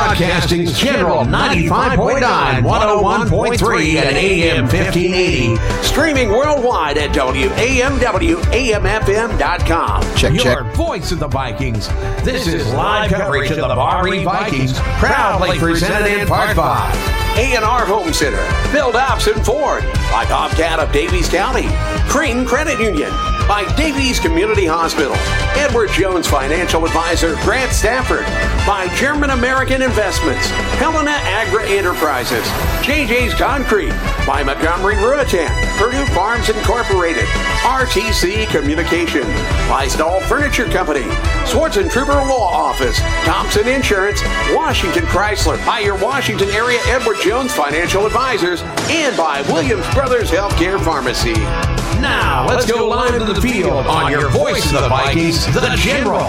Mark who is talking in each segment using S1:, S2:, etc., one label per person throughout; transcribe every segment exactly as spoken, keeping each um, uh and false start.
S1: Broadcasting's General ninety-five point nine, one oh one point three, and A M fifteen eighty. Streaming worldwide at W A M W A M F M dot com.
S2: Check,
S1: Your
S2: check.
S1: voice of the Vikings. This is live coverage of the Bar E Vikings, proudly presented in part by A and R Home Center, Bill Dobson Ford, by Bobcat of Davies County, Crane Credit Union, by Davies Community Hospital, Edward Jones Financial Advisor Grant Stafford, by German American Investments, Helena Agra Enterprises, J J's Concrete, by Montgomery Ruatan, Purdue Farms Incorporated, R T C Communication, by Stahl Furniture Company, Swartz and Trooper Law Office, Thompson Insurance, Washington Chrysler, by your Washington area Edward Jones Financial Advisors, and by Williams Brothers Healthcare Pharmacy. Now, let's go live to the field on your voice of the Vikings, the General.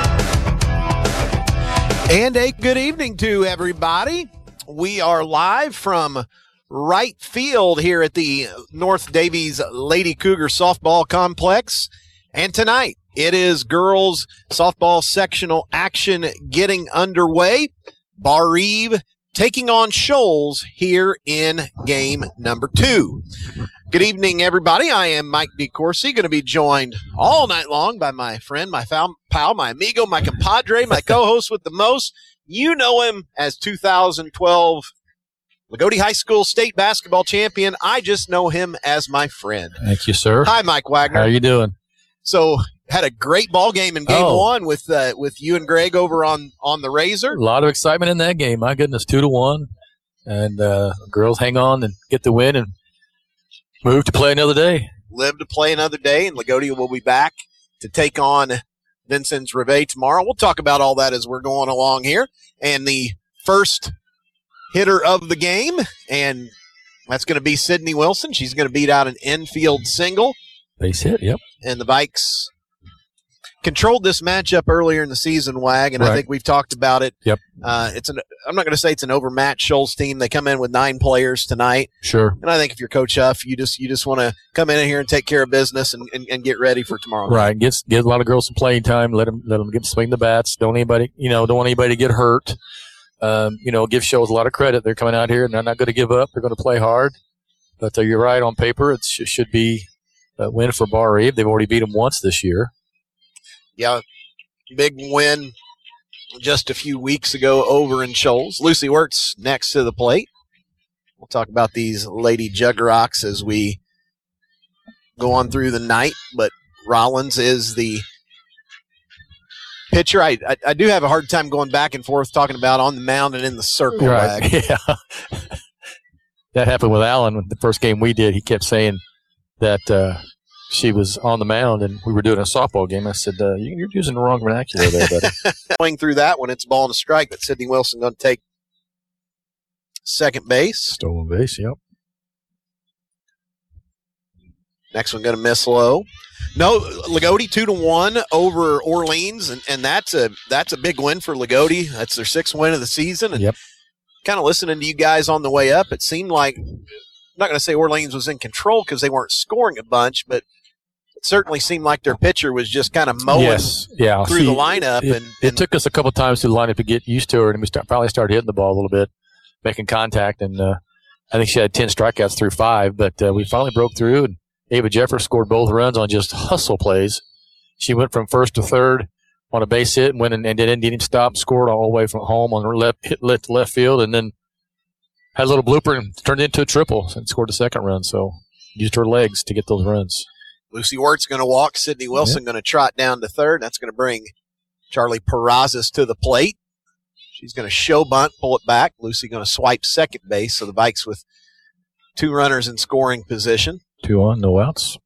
S2: And a good evening to everybody. We are live from right field here at the North Davies Lady Cougar Softball Complex. And tonight, it is girls softball sectional action getting underway. Bar Eve taking on Shoals here in game number two. Good evening, everybody. I am Mike DeCourcy, going to be joined all night long by my friend, my pal, my amigo, my compadre, my co-host with the most. You know him as two thousand twelve Lagodi High School state basketball champion. I just know him as my friend.
S3: Thank you, sir.
S2: Hi, Mike Wagner.
S3: How are you doing?
S2: So, had a great ball game in game
S3: oh.
S2: one with uh, with you and Greg over on, on the Razor.
S3: A lot of excitement in that game. My goodness, two to one. And uh, girls hang on and get the win and move to play another day.
S2: Live to play another day, and LaGuardia will be back to take on Vincennes Reveille tomorrow. We'll talk about all that as we're going along here. And the first hitter of the game, and that's going to be Sydney Wilson. She's going to beat out an infield single.
S3: Base hit, yep.
S2: And the Vikes controlled this matchup earlier in the season, Wag, and
S3: right.
S2: I think we've talked about it.
S3: Yep.
S2: Uh, it's an. I'm not going to say it's an overmatched Shoals team. They come in with nine players tonight.
S3: Sure.
S2: And I think if you're Coach Huff, you just you just want to come in here and take care of business and, and, and get ready for tomorrow.
S3: Right. Get get a lot of girls some playing time. Let them let them get swing the bats. Don't anybody you know don't want anybody to get hurt. Um, you know, give Shoals a lot of credit. They're coming out here and they're not going to give up. They're going to play hard. But uh, you're right on paper. It sh- should be a win for Bar Eve. They've already beat them once this year.
S2: Yeah. Big win just a few weeks ago over in Shoals. Lucy Wirtz next to the plate. We'll talk about these Lady Juggerocks as we go on through the night, but Rollins is the pitcher. I, I I do have a hard time going back and forth talking about on the mound and in the circle.
S3: Right.
S2: Bag.
S3: Yeah. That happened with Alan. The first game we did, he kept saying that uh, she was on the mound, and we were doing a softball game. I said, uh, you're using the wrong vernacular there, buddy.
S2: Going through that one, it's ball and a strike, but Sydney Wilson going to take second base.
S3: Stolen base, yep.
S2: Next one going to miss low. No, Lagodi two to one over Orleans, and, and that's a that's a big win for Lagodi. That's their sixth win of the season. And
S3: yep.
S2: Kind of listening to you guys on the way up, it seemed like, I'm not going to say Orleans was in control because they weren't scoring a bunch, but it certainly seemed like their pitcher was just kind of mowing
S3: yes. yeah.
S2: through
S3: See,
S2: the lineup.
S3: It,
S2: and,
S3: it
S2: and
S3: took us a couple times through the lineup to get used to her, and we start, finally started hitting the ball a little bit, making contact, and uh, I think she had ten strikeouts through five, but uh, we finally broke through, and Ava Jeffers scored both runs on just hustle plays. She went from first to third on a base hit and went and, and didn't, didn't stop, scored all the way from home on the left, hit left, left field, and then had a little blooper and turned it into a triple and scored a second run. So used her legs to get those runs.
S2: Lucy Wirtz going to walk. Sydney Wilson yep. going to trot down to third. That's going to bring Charlie Perazas to the plate. She's going to show bunt, pull it back. Lucy going to swipe second base. So the Vikes with two runners in scoring position.
S3: Two on, no outs.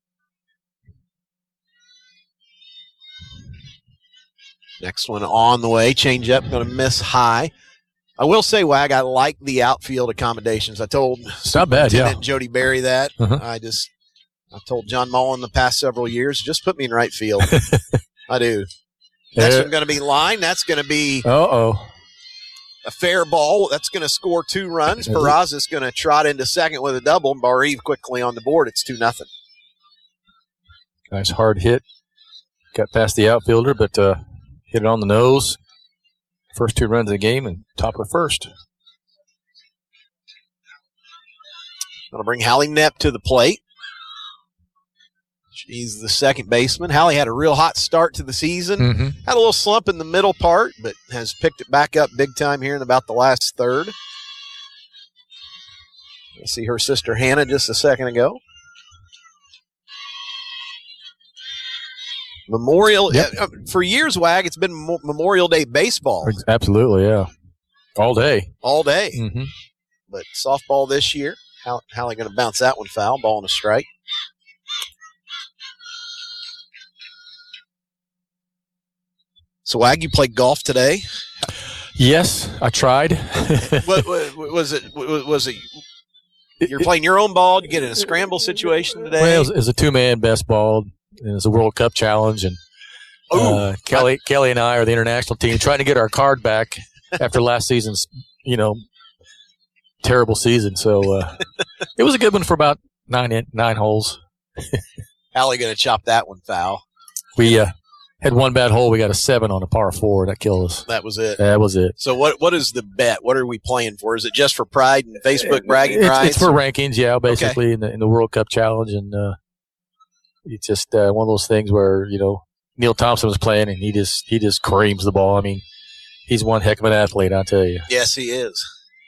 S2: Next one on the way. Change up, going to miss high. I will say, Wag, I like the outfield accommodations. I told
S3: it's not bad,
S2: Lieutenant
S3: yeah.
S2: Jody Berry that.
S3: Uh-huh.
S2: I just, I've told John Mullen the past several years, just put me in right field. I do. Next
S3: yeah.
S2: one going to be line. That's going to be
S3: Uh-oh.
S2: a fair ball. That's going to score two runs. Perazas going to trot into second with a double. And Bar Eve quickly on the board. It's two nothing.
S3: Nice hard hit. Got past the outfielder, but uh, hit it on the nose. First two runs of the game and top of the first.
S2: Going to bring Hallie Knepp to the plate. She's the second baseman. Hallie had a real hot start to the season.
S3: Mm-hmm.
S2: Had a little slump in the middle part, but has picked it back up big time here in about the last third. I see her sister Hannah just a second ago. Memorial,
S3: Yep.
S2: uh, for years, Wag, it's been Mo- Memorial Day baseball
S3: Absolutely, yeah. All day.
S2: all day.
S3: Mm-hmm.
S2: But softball this year, how Hallie going to bounce that one foul, ball and a strike. So, Wag, you played golf today.
S3: Yes, I tried.
S2: what, what, was it? Was it? You're playing your own ball. You get in a scramble situation today.
S3: Well, it was, it was a two-man best ball. And it was a World Cup challenge, and uh, Kelly, Kelly, and I are the international team trying to get our card back after last season's, you know, terrible season. So uh, it was a good one for about nine in, nine holes.
S2: Hallie going to chop that one foul.
S3: We uh, had one bad hole. We got a seven on a par four. That killed us.
S2: That was it.
S3: That was it.
S2: So what? What is the bet? What are we playing for? Is it just for pride and Facebook bragging
S3: it's,
S2: rights?
S3: it's for rankings, yeah, basically okay. in the in the World Cup challenge, and uh, it's just uh, one of those things where you know Neil Thompson was playing and he just he just creams the ball. I mean, he's one heck of an athlete, I'll tell you.
S2: Yes, he is.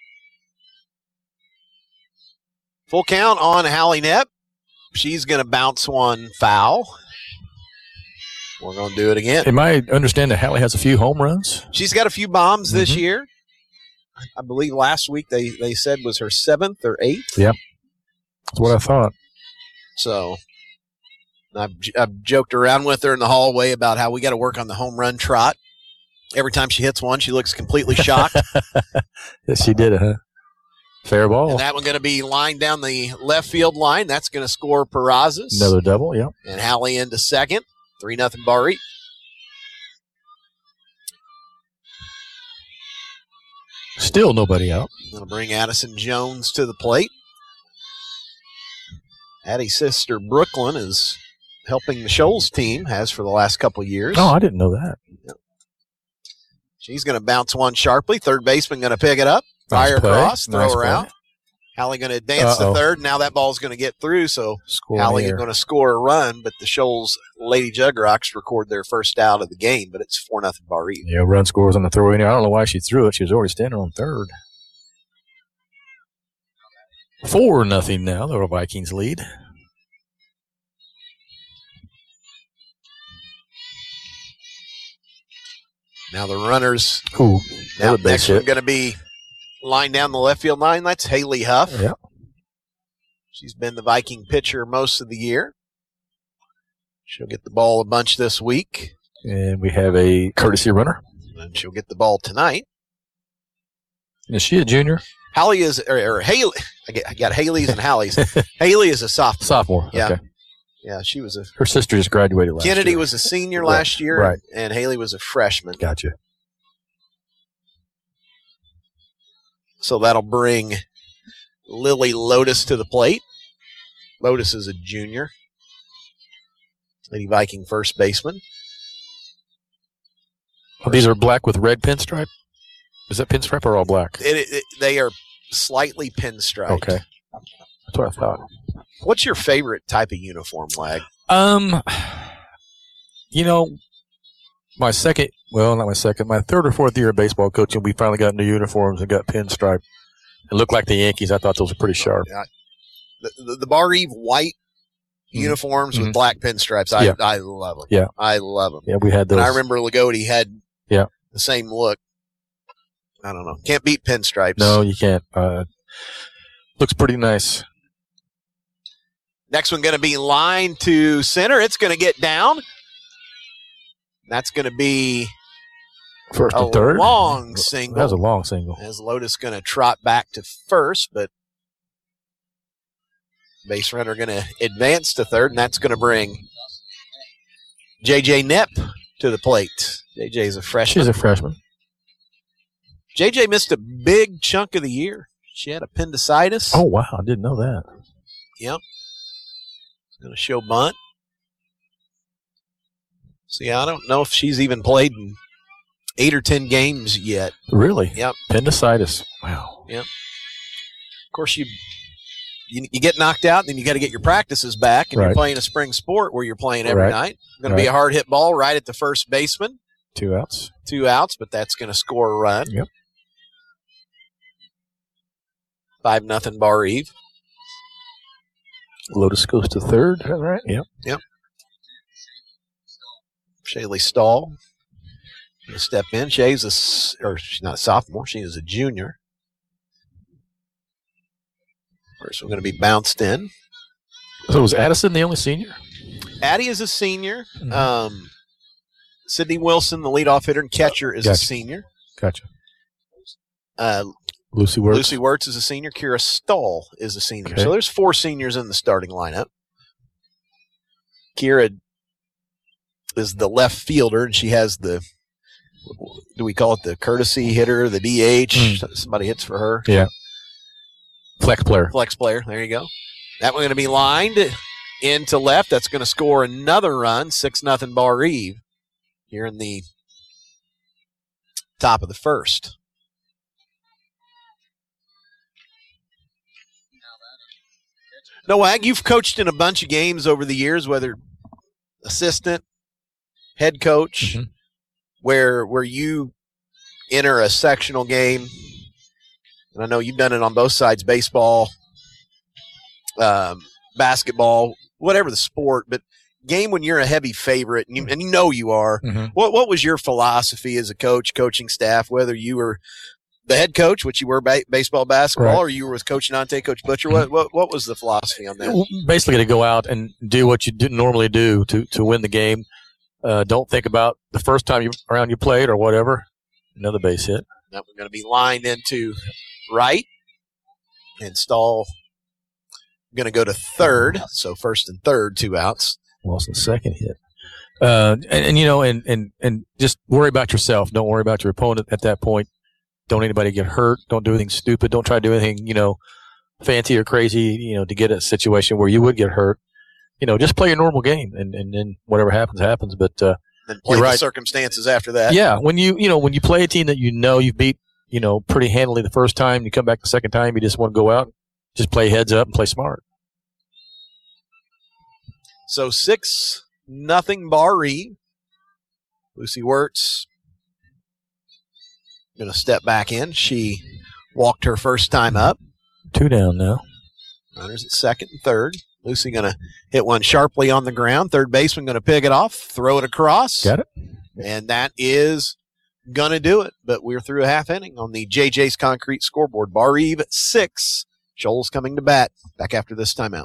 S2: Full count on Hallie Knepp. She's going to bounce one foul. We're going to do it again.
S3: Am I understand that Hallie has a few home runs?
S2: She's got a few bombs this
S3: mm-hmm.
S2: year. I believe last week they, they said was her seventh or eighth.
S3: Yep. That's what I thought.
S2: So I've, I've joked around with her in the hallway about how we got to work on the home run trot. Every time she hits one, she looks completely shocked.
S3: Yes, she did it, huh? Fair ball.
S2: And that one going to be lined down the left field line. That's going to score Peraza's.
S3: Another double, yeah.
S2: And Hallie into second. three nothing Barre.
S3: Still nobody out.
S2: Going to bring Addison Jones to the plate. Addie's sister Brooklyn is helping the Shoals team, has for the last couple of years.
S3: Oh, I didn't know that.
S2: Yep. She's going to bounce one sharply. Third baseman going to pick it up. Fire
S3: nice
S2: across, throw
S3: nice
S2: her
S3: play.
S2: out. Hallie going to advance
S3: Uh-oh.
S2: to third. Now that ball's going to get through, so
S3: Score
S2: Hallie is
S3: here.
S2: going to score a run, but the Shoals Lady Jugrocks record their first out of the game, but it's four nothing Barre.
S3: Yeah, run scores on the throw in here. I don't know why she threw it. She was already standing on third. four nothing now. The Vikings lead.
S2: Now the runners.
S3: Ooh,
S2: Now
S3: another base
S2: next one
S3: hit.
S2: going to be lined down the left field line. That's Haley Huff.
S3: Yeah.
S2: She's been the Viking pitcher most of the year. She'll get the ball a bunch this week,
S3: And we have a courtesy runner.
S2: and she'll get the ball tonight.
S3: Is she a junior?
S2: Hallie is, or, or Haley. I, get, I got Haley's and Hallie's. Haley is a sophomore.
S3: Sophomore.
S2: Yeah.
S3: Okay.
S2: Yeah, she was a.
S3: Her sister just graduated last
S2: Kennedy
S3: year.
S2: was a senior
S3: Right,
S2: last year,
S3: right.
S2: and Haley was a freshman.
S3: Gotcha.
S2: So that'll bring Lily Lotus to the plate. Lotus is a junior. Lady Viking first baseman.
S3: Oh, these are black with red pinstripe? Is that pinstripe or all black?
S2: It, it, it- they are slightly pinstriped.
S3: Okay. That's what I thought.
S2: What's your favorite type of uniform, Lag?
S3: Um, you know, my second, well, not my second, my third or fourth year of baseball coaching, we finally got new uniforms and got pinstripe. It looked like the Yankees. I thought those were pretty sharp.
S2: The, the, the Bar Eve white
S3: Mhm.
S2: uniforms with
S3: Mhm.
S2: black pinstripes. I,
S3: Yeah.
S2: I love them.
S3: Yeah.
S2: I love them.
S3: Yeah, we had those.
S2: And I remember Lagodi had
S3: Yeah.
S2: the same look. I don't know. Can't beat pinstripes.
S3: No, you can't. Uh, looks pretty nice.
S2: Next one going to be line to center. It's going to get down. That's going to be
S3: First
S2: a
S3: and third.
S2: long single.
S3: That was a long single.
S2: As Lotus going to trot back to first, but base runner going to advance to third, and that's going to bring J J Knepp to the plate. J J is a freshman.
S3: She's a freshman.
S2: J J missed a big chunk of the year. She had appendicitis.
S3: Oh, wow. I didn't know that.
S2: Yep. Going to show bunt. See, I don't know if she's even played in eight or ten games yet.
S3: Really?
S2: Yep.
S3: Appendicitis. Wow.
S2: Yep. Of course, you you, you get knocked out, then you got to get your practices back, and
S3: right.
S2: you're playing a spring sport where you're playing every
S3: right.
S2: night. Going
S3: right.
S2: to be a hard hit ball right at the first baseman.
S3: Two outs.
S2: Two outs, but that's going to score a run.
S3: Yep.
S2: Five nothing Bar Eve.
S3: Lotus goes to third. Is that right? Yep.
S2: Yep. Shaylee Stahl going to step in. Shay's a, or she's not a sophomore. She is a junior. First, we're going to be bounced in.
S3: So was Addison the only senior?
S2: Addie is a senior.
S3: Mm-hmm.
S2: Um, Sydney Wilson, the leadoff hitter and catcher, is
S3: gotcha.
S2: a senior.
S3: Gotcha.
S2: Uh,
S3: Lucy Wirtz.
S2: Lucy Wirtz is a senior. Kira Stahl is a senior.
S3: Okay.
S2: So there's four seniors in the starting lineup. Kira is the left fielder, and she has the, do we call it the courtesy hitter, the D H? Mm. Somebody hits for her.
S3: Yeah. Flex player.
S2: Flex player. There you go. That one's going to be lined into left. That's going to score another run. six nothing Bar Eve here in the top of the first. Noag, you've coached in a bunch of games over the years, whether assistant, head coach, mm-hmm. where where you enter a sectional game. And I know you've done it on both sides, baseball, um, basketball, whatever the sport, but game when you're a heavy favorite, and you, and you know you are,
S3: mm-hmm.
S2: what what was your philosophy as a coach, coaching staff, whether you were the head coach, which you were ba- baseball, basketball,
S3: right.
S2: or you were with Coach Nante, Coach Butcher? What, what what was the philosophy on that?
S3: Basically to go out and do what you do, normally do to, to win the game. Uh, don't think about the first time you around you played or whatever. Another base hit.
S2: Now we're going to be lined into right, and Stahl going to go to third. So first and third, two outs.
S3: Wilson's second hit. Uh, and, and, you know, and, and, and just worry about yourself. Don't worry about your opponent at that point. Don't anybody get hurt. Don't do anything stupid. Don't try to do anything, you know, fancy or crazy, you know, to get a situation where you would get hurt. You know, just play your normal game, and, and then whatever happens, happens. But uh,
S2: then play
S3: you're
S2: the
S3: right.
S2: circumstances after that.
S3: Yeah, when you, you know, when you play a team that you know you've beat, you know, pretty handily the first time, you come back the second time, you just want to go out, just play heads up and play smart.
S2: So six nothing Bar Eve. Lucy Wirtz going to step back in. She walked her first time up.
S3: Two down now.
S2: Runners at second and third. Lucy going to hit one sharply on the ground. Third baseman going to pick it off, throw it across.
S3: Got it.
S2: And that is going to do it. But we're through a half inning on the J J's Concrete scoreboard. Bar Eve at six. Shoals coming to bat. Back after this timeout.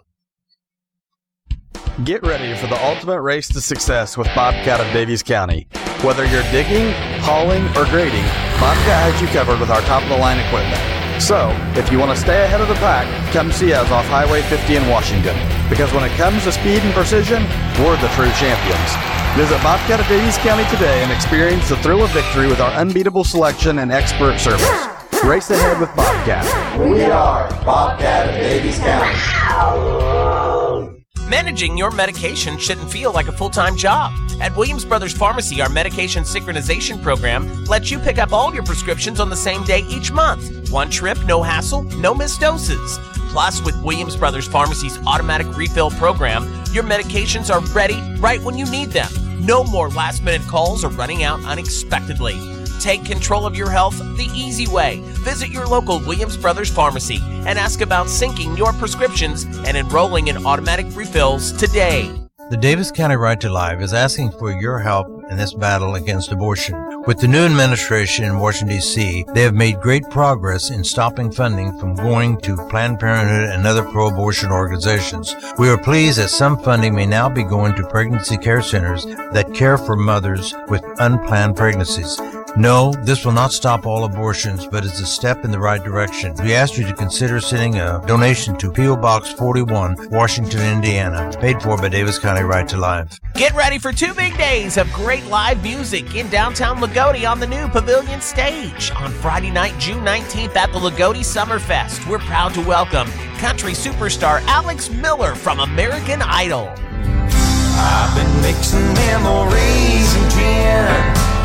S4: Get ready for the ultimate race to success with Bobcat of Davies County. Whether you're digging, hauling, or grading, Bobcat has you covered with our top-of-the-line equipment. So, if you want to stay ahead of the pack, come see us off Highway fifty in Washington. Because when it comes to speed and precision, we're the true champions. Visit Bobcat of Davies County today and experience the thrill of victory with our unbeatable selection and expert service. Race ahead with Bobcat.
S5: We are Bobcat of Davies County.
S6: Managing your medication shouldn't feel like a full-time job. At Williams Brothers Pharmacy, our medication synchronization program lets you pick up all your prescriptions on the same day each month. One trip, no hassle, no missed doses. Plus, with Williams Brothers Pharmacy's automatic refill program, your medications are ready right when you need them. No more last-minute calls or running out unexpectedly. Take control of your health the easy way. Visit your local Williams Brothers Pharmacy and ask about syncing your prescriptions and enrolling in automatic refills today.
S7: The Davis County Right to Life is asking for your help in this battle against abortion. With the new administration in Washington, D C, they have made great progress in stopping funding from going to Planned Parenthood and other pro-abortion organizations. We are pleased that some funding may now be going to pregnancy care centers that care for mothers with unplanned pregnancies. No, this will not stop all abortions, but is a step in the right direction. We ask you to consider sending a donation to P O Box forty-one, Washington, Indiana, paid for by Davis County Right to Life.
S6: Get ready for two big days of great live music in downtown Lagodi on the new Pavilion Stage. On Friday night, June nineteenth at the Lagodi Summerfest, we're proud to welcome country superstar Alex Miller from American Idol.
S5: I've been mixing memories and gin,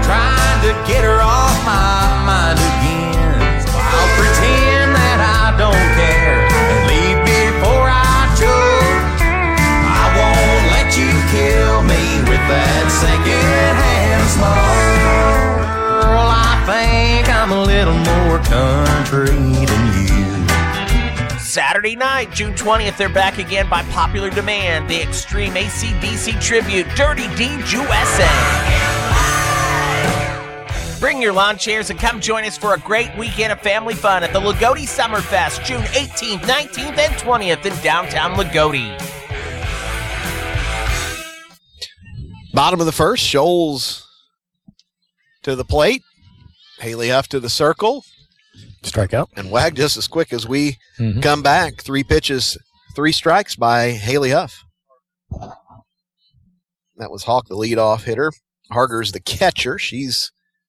S8: trying to get her off my mind again. So I'll pretend that I don't care and leave before I choke. I won't let you kill me with that second-hand smoke. Well, I think I'm a little more country than you.
S6: Saturday night, June twentieth, they're back again by popular demand. The Extreme A C D C Tribute, Dirty Deeds U S A. Bring your lawn chairs and come join us for a great weekend of family fun at the Lagodi Summerfest, June eighteenth, nineteenth, and twentieth in downtown Lagodi.
S2: Bottom of the first, Shoals to the plate. Haley Huff to the circle.
S3: Strikeout.
S2: And Wag just as quick as we
S3: Mm-hmm.
S2: come back. Three pitches, three strikes by Haley Huff. That was Hawk, the leadoff hitter. Harger's the catcher. She's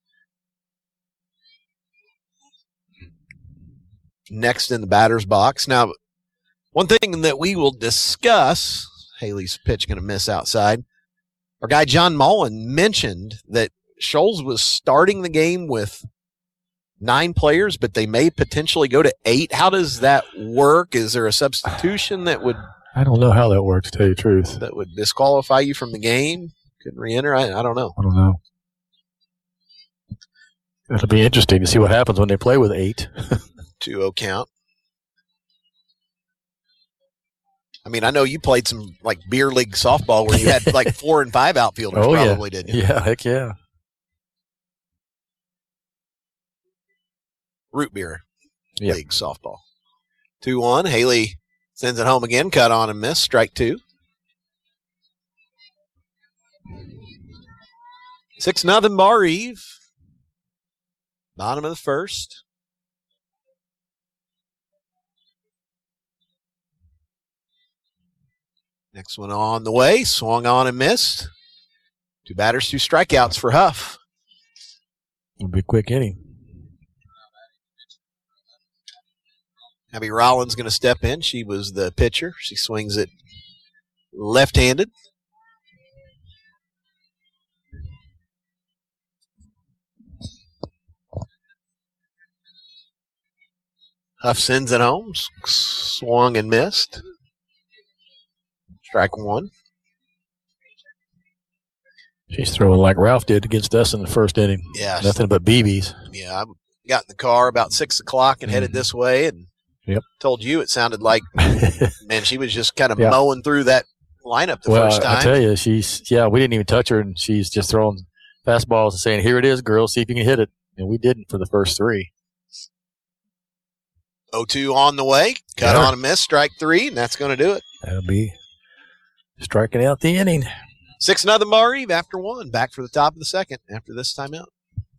S2: next in the batter's box. Now, one thing that we will discuss, Haley's pitch going to miss outside. Our guy John Mullen mentioned that Shoals was starting the game with nine players, but they may potentially go to eight. How does that work? Is there a substitution that would
S3: I don't know how that works, to tell you the truth.
S2: that would disqualify you from the game? Couldn't re-enter? I, I don't know.
S3: I don't know. It'll be interesting to see what happens when they play with eight.
S2: two oh count. I mean, I know you played some like beer league softball where you had like four and five outfielders
S3: Oh, yeah.
S2: probably, didn't you?
S3: Yeah, heck yeah.
S2: Root beer
S3: Yep.
S2: league softball. two one. Haley sends it home again. Cut on and miss. Strike two. six nothing Bar Eve. Bottom of the first. Next one on the way. Swung on and missed. Two batters, two strikeouts for Huff.
S3: It'll be a quick inning.
S2: Abby Rollins going to step in. She was the pitcher. She swings it left-handed. Huff sends it home. Swung and missed. Strike one.
S3: She's throwing like Ralph did against us in the first inning.
S2: Yeah.
S3: Nothing but B Bs.
S2: Yeah, I got in the car about six o'clock and headed this way and
S3: Yep.
S2: told you it sounded like, man, she was just kind of
S3: Yeah.
S2: mowing through that lineup the
S3: well,
S2: first time.
S3: I tell you, she's, yeah, we didn't even touch her, and she's just throwing fastballs and saying, here it is, girl, see if you can hit it. And we didn't for the first three.
S2: oh two on the way. Cut
S3: Yeah.
S2: on a miss. Strike three, and that's going to do it.
S3: That'll be striking out the inning.
S2: six nothing Bar Eve after one. Back for the top of the second after this timeout.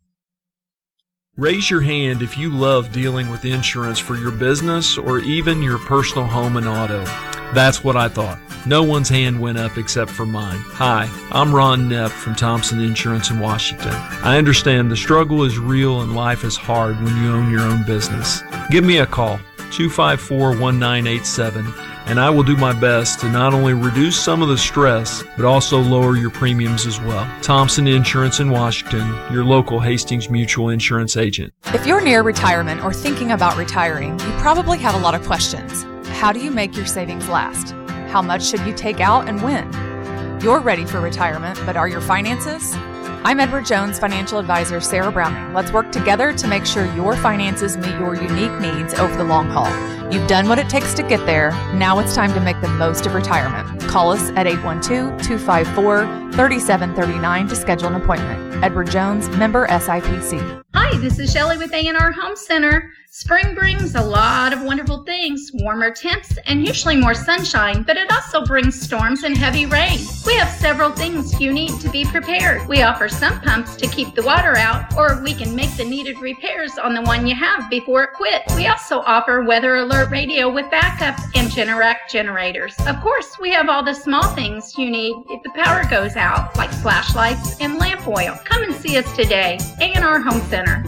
S9: Raise your hand if you love dealing with insurance for your business or even your personal home and auto. That's what I thought. No one's hand went up except for mine. Hi, I'm Ron Nepp from Thompson Insurance in Washington. I understand the struggle is real and life is hard when you own your own business. Give me a call, two five four, one nine eight seven, and I will do my best to not only reduce some of the stress, but also lower your premiums as well. Thompson Insurance in Washington, your local Hastings Mutual Insurance agent.
S10: If you're near retirement or thinking about retiring, you probably have a lot of questions. How do you make your savings last? How much should you take out and when? You're ready for retirement, but are your finances? I'm Edward Jones financial advisor Sarah Browning. Let's work together to make sure your finances meet your unique needs over the long haul. You've done what it takes to get there. Now it's time to make the most of retirement. Call us at eight one two, two five four, three seven three nine to schedule an appointment. Edward Jones, member S I P C.
S11: Hi, this is Shelley with A and R Home Center. Spring brings a lot of wonderful things, warmer temps and usually more sunshine, but it also brings storms and heavy rain. We have several things you need to be prepared. We offer sump pumps to keep the water out, or we can make the needed repairs on the one you have before it quits. We also offer weather alert radio with backup and Generac generators. Of course, we have all the small things you need if the power goes out, like flashlights and lamp oil. Come and see us today. A and R Home Center.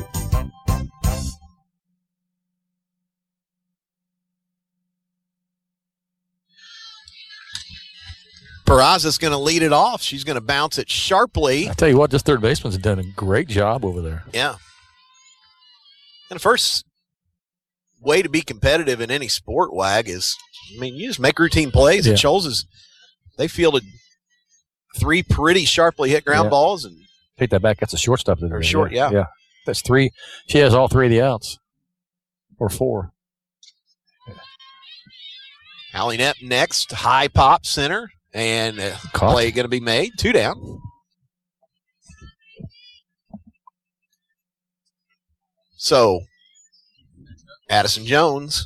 S2: Peraza's going to lead it off. She's going to bounce it sharply.
S3: I tell you what, this third baseman's done a great job over there.
S2: Yeah. And the first way to be competitive in any sport, Wag, is, I mean, you just make routine plays.
S3: Yeah.
S2: And Shoals is, they fielded three pretty sharply hit ground
S3: Yeah.
S2: balls. And
S3: Take that back. That's a shortstop.
S2: Or short, yeah.
S3: Yeah. That's three. She has all three of the outs. Or four.
S2: Allie Knapp next, high pop center, and uh,
S3: Caught.
S2: play going to be made. Two down. So, Addison Jones.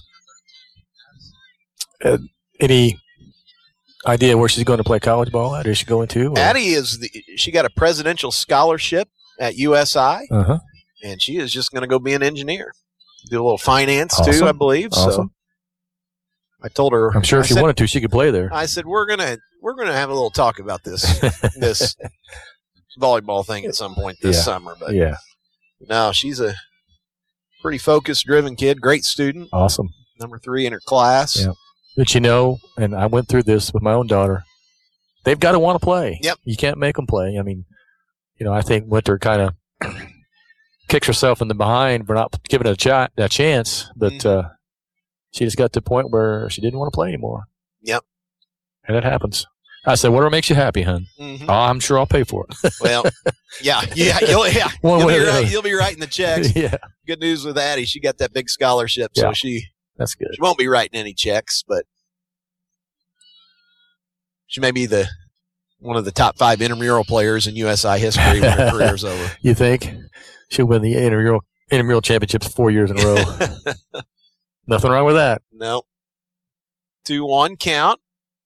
S3: Uh, any idea where she's going to play college ball at? Is she going to? Or?
S2: Addie is the, she got a presidential scholarship at U S I,
S3: Uh-huh.
S2: and she is just going to go be an engineer. Do a little finance too,
S3: Awesome.
S2: I believe. So
S3: Awesome.
S2: I told her.
S3: I'm sure if
S2: I
S3: she
S2: said,
S3: wanted to, she could play there.
S2: I said we're gonna we're gonna have a little talk about this this volleyball thing at some point this
S3: Yeah.
S2: summer. But
S3: Yeah.
S2: no, she's a pretty focused, driven kid. Great student.
S3: Awesome.
S2: Number three in her class.
S3: Yeah. But you know, and I went through this with my own daughter, they've got to want to play.
S2: Yep.
S3: You can't make them play. I mean, you know, I think Winter kind of kicks herself in the behind for not giving it a, ch- a chance, but
S2: Mm-hmm.
S3: uh, she just got to the point where she didn't want to play anymore.
S2: Yep.
S3: And it happens. I said, whatever makes you happy, hon.
S2: Mhm.
S3: Oh, I'm sure I'll pay for it.
S2: Well, yeah, yeah, you'll, yeah.
S3: One
S2: you'll,
S3: way
S2: be
S3: or the
S2: right,
S3: other.
S2: you'll be writing the checks.
S3: Yeah.
S2: Good news with Addie, she got that big scholarship, so
S3: Yeah.
S2: she
S3: That's good.
S2: she won't be writing any checks, but she may be the one of the top five intramural players in U S I history when her career's over.
S3: You think? She'll win the intramural, intramural championships four years in a row. Nothing wrong with that.
S2: Nope. two one count.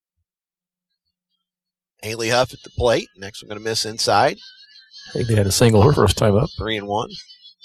S2: Haley Huff at the plate. Next we're going to miss inside.
S3: I think they had a single her first time up.
S2: Three and one.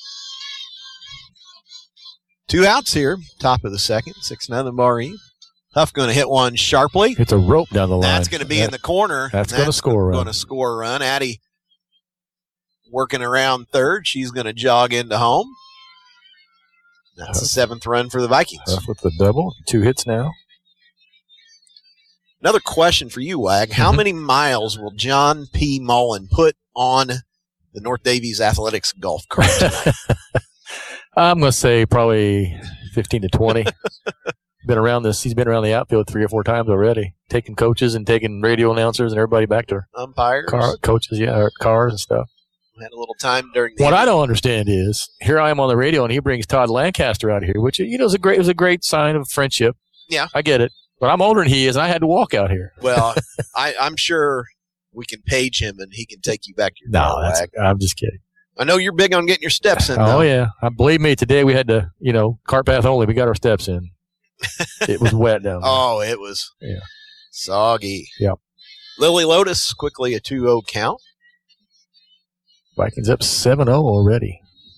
S2: Two outs here. Top of the second. Six nothing Barre. Huff going to hit one sharply.
S3: It's a rope down the line.
S2: That's going to be
S3: That-
S2: in the corner.
S3: That's going to score a run.
S2: Going to score a run. Addie working around third. She's going to jog into home. That's the seventh run for the Vikings.
S3: Huff with the double. Two hits now.
S2: Another question for you, Wag. How
S3: Mm-hmm.
S2: many miles will John P. Mullen put on the North Davies Athletics golf cart tonight?
S3: I'm going to say probably fifteen to twenty. Been around this. He's been around the outfield three or four times already, taking coaches and taking radio announcers and everybody back to
S2: Umpires.
S3: car, coaches, yeah, or cars and stuff.
S2: Had a little time during the
S3: What I don't understand is here I am on the radio and he brings Todd Lancaster out here, which you know is a great, it was a great sign of friendship.
S2: Yeah.
S3: I get it, but I'm older than he is, and I had to walk out here.
S2: Well, I, I'm sure we can page him and he can take you back to your
S3: No,
S2: car,
S3: that's,
S2: Wag.
S3: I'm just kidding.
S2: I know you're big on getting your steps in,
S3: Oh
S2: though.
S3: yeah, I believe me. Today we had to, you know, cart path only. We got our steps in. It was wet down there.
S2: Oh, it was
S3: Yeah.
S2: soggy.
S3: Yep.
S2: Lily Lotus, quickly a two oh count.
S3: Vikings up seven oh already.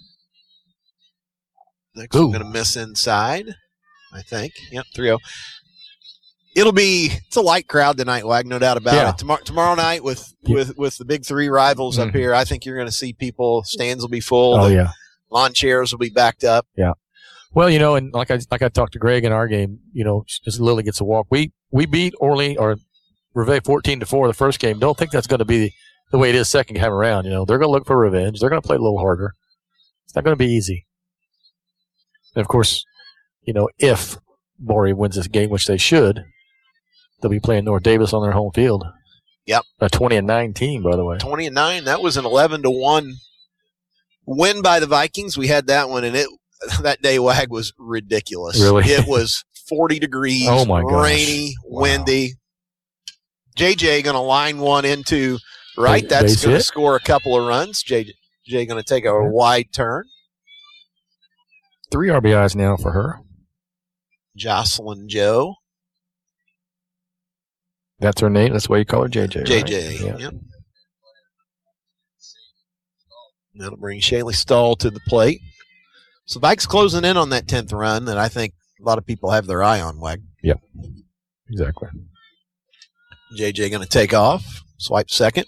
S2: Next, we're going to miss inside, I think. Yep, three oh. It'll be it's a light crowd tonight, Wag, no doubt about
S3: Yeah.
S2: it. Tomorrow, tomorrow night with, with, with the big three rivals up
S3: Mhm.
S2: here, I think you're going to see people. Stands will be full.
S3: Oh
S2: the
S3: yeah.
S2: lawn chairs will be backed up.
S3: Yeah. Well, you know, and like I like I talked to Greg in our game, you know, just Lily gets a walk. We we beat Orly or Reveille fourteen to four the first game. Don't think that's going to be the, the way it is second time around. You know, they're going to look for revenge. They're going to play a little harder. It's not going to be easy. And of course, you know, if Barre wins this game, which they should, they'll be playing North Davis on their home field.
S2: Yep.
S3: A twenty and nine team, by the way.
S2: twenty and nine. That was an eleven to one win by the Vikings. We had that one, and it that day, Wag, was ridiculous.
S3: Really?
S2: It was forty degrees,
S3: Oh, my gosh.
S2: rainy,
S3: Wow.
S2: windy. J J going to line one into right.
S3: Base-
S2: That's
S3: base
S2: going to
S3: hit.
S2: score a couple of runs. J J going to take a wide turn.
S3: Three R B Is now for her.
S2: Jocelyn Joe.
S3: That's her name. That's why you call her J J.
S2: J
S3: right?
S2: J.
S3: Yeah.
S2: Yep. That'll bring Shaylee Stahl to the plate. So Vikes closing in on that tenth run that I think a lot of people have their eye on, Wag.
S3: Yep. Exactly.
S2: J J going to take off. Swipe second.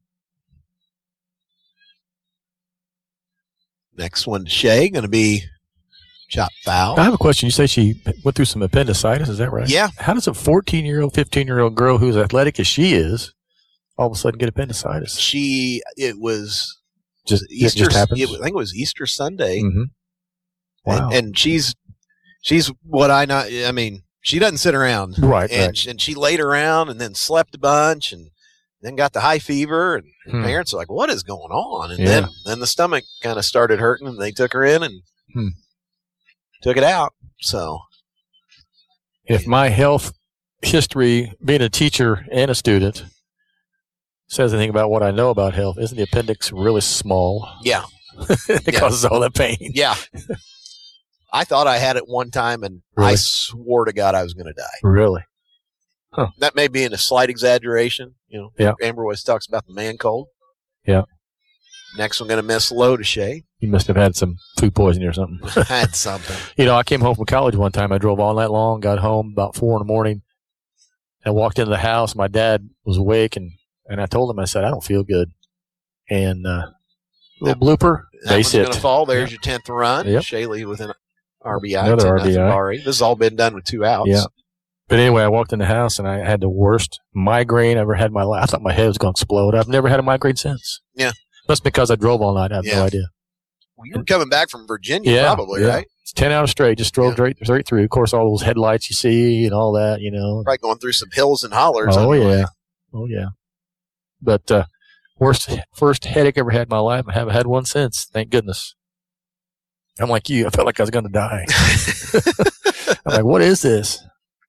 S2: Next one to Shay. Going to be Chop foul.
S3: I have a question. You say she went through some appendicitis. Is that right?
S2: Yeah.
S3: How does a fourteen-year-old, fifteen-year-old girl who's athletic as she is all of a sudden get appendicitis?
S2: She, it was
S3: just
S2: Easter.
S3: It just happens?
S2: It, I think it was Easter Sunday.
S3: Mm-hmm. Wow.
S2: And, and she's, she's what I not, I mean, she doesn't sit around.
S3: Right.
S2: And,
S3: right.
S2: She, and she laid around and then slept a bunch and then got the high fever. And her
S3: Hmm.
S2: parents are like, what is going on? And
S3: Yeah.
S2: then, then the stomach kind of started hurting and they took her in and
S3: Hmm.
S2: took it out. So
S3: If my health history, being a teacher and a student, says anything about what I know about health, isn't the appendix really small?
S2: yeah,
S3: it
S2: Yeah.
S3: causes all that pain.
S2: yeah. I thought I had it one time and
S3: Really?
S2: I swore to God I was going to die.
S3: Really?
S2: That may be in a slight exaggeration. You know,
S3: Yeah.
S2: Amber always talks about the man cold.
S3: Yeah.
S2: Next one going to miss low to Shay.
S3: You must have had some food poisoning or something.
S2: Had something.
S3: You know, I came home from college one time. I drove all night long, got home about four in the morning, and walked into the house. My dad was awake, and, and I told him, I said, I don't feel good. And uh, little blooper,
S2: That
S3: base
S2: one's going
S3: hit.
S2: to fall. There's
S3: Yeah.
S2: your tenth run.
S3: Yep.
S2: Shaylee with an R B I.
S3: Another
S2: ten
S3: R B I.
S2: nothing Barry. This has all been done with two outs.
S3: Yeah. But anyway, I walked in the house, and I had the worst migraine I ever had in my life. I thought my head was going to explode. I've never had a migraine since.
S2: Yeah.
S3: That's because I drove all night. I have
S2: Yeah.
S3: no idea.
S2: Well, you were coming back from Virginia,
S3: Yeah,
S2: probably,
S3: yeah.
S2: right?
S3: It's ten hours straight. Just drove
S2: Yeah.
S3: straight, straight through. Of course, all those headlights you see and all that, you know.
S2: Probably going through some hills and hollers.
S3: Oh
S2: on the way.
S3: yeah, oh yeah. But uh, worst first headache I ever had in my life. I haven't had one since. Thank goodness. I'm like you. I felt like I was going to die. I'm like, what is this?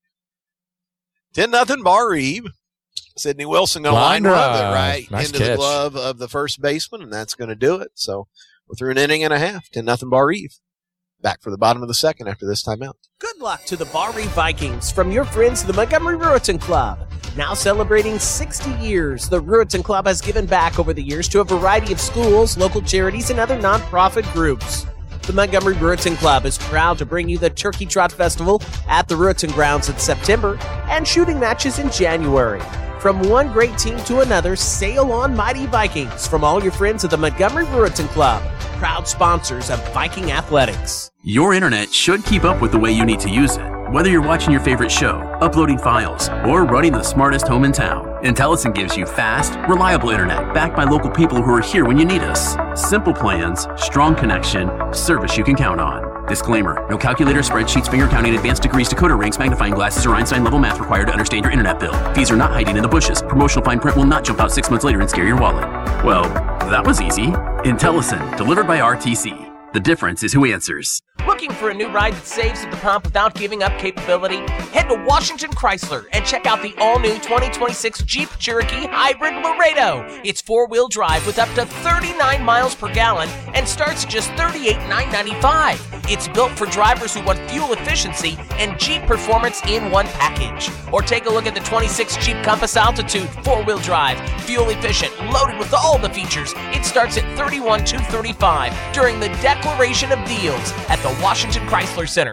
S2: ten nothing Bar Eve. Sydney Wilson going to line
S3: Line
S2: run it
S3: drive.
S2: right
S3: Nice
S2: into the
S3: catch.
S2: glove of the first baseman, and that's going to do it. So we're through an inning and a half. ten nothing Bar Eve. Back for the bottom of the second after this timeout.
S6: Good luck to the Bar Eve Vikings from your friends, the Montgomery Ruritan Club. Now celebrating sixty years, the Ruritan Club has given back over the years to a variety of schools, local charities, and other nonprofit groups. The Montgomery Ruritan Club is proud to bring you the Turkey Trot Festival at the Ruritan Grounds in September and shooting matches in January. From one great team to another, sail on, mighty Vikings, from all your friends at the Montgomery Ruritan Club, proud sponsors of Viking Athletics.
S12: Your internet should keep up with the way you need to use it. Whether you're watching your favorite show, uploading files, or running the smartest home in town, Intellicent gives you fast, reliable internet backed by local people who are here when you need us. Simple plans, strong connection, service you can count on. Disclaimer: no calculator, spreadsheets, finger counting, advanced degrees, decoder rings, magnifying glasses, or Einstein level math required to understand your internet bill. Fees are not hiding in the bushes. Promotional fine print will not jump out six months later and scare your wallet. Well, that was easy. Intellicent, delivered by R T C. The difference is who answers.
S6: Looking for a new ride that saves at the pump without giving up capability? Head to Washington Chrysler and check out the all-new twenty twenty-six Jeep Cherokee Hybrid Laredo. It's four-wheel drive with up to thirty-nine miles per gallon and starts at just thirty-eight thousand nine hundred ninety-five dollars. It's built for drivers who want fuel efficiency and Jeep performance in one package. Or take a look at the twenty-six Jeep Compass Altitude, four-wheel drive, fuel efficient, loaded with all the features. It starts at thirty-one thousand two hundred thirty-five dollars during the Declaration of Deals at the Washington Chrysler Center.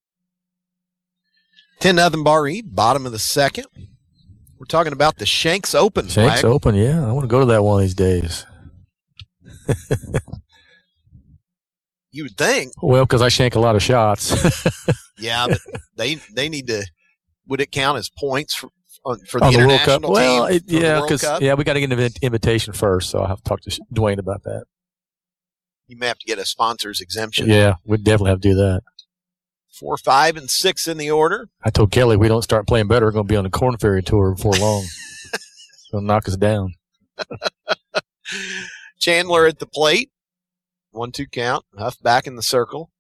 S2: ten nothing Bar Eve, bottom of the second. We're talking about the Shanks Open.
S3: Shanks
S2: Flag.
S3: Open, yeah. I want to go to that one of these days.
S2: You would think.
S3: Well, because I shank a lot of shots.
S2: Yeah, but they they need to. Would it count as points for on, for the
S3: On the World
S2: international
S3: Cup? Well,
S2: team?
S3: it,
S2: for the
S3: yeah,
S2: World
S3: because
S2: Cup?
S3: yeah, we got to get an invi- invitation first, so I'll have to talk to Dwayne about that.
S2: You may have to get a sponsor's exemption.
S3: Yeah, we'd definitely have to do that.
S2: Four, five, and six in the order.
S3: I told Kelly we don't start playing better, we're going to be on the Corn Ferry tour before long. It'll knock us down.
S2: Chandler at the plate. One, two count. Huff back in the circle.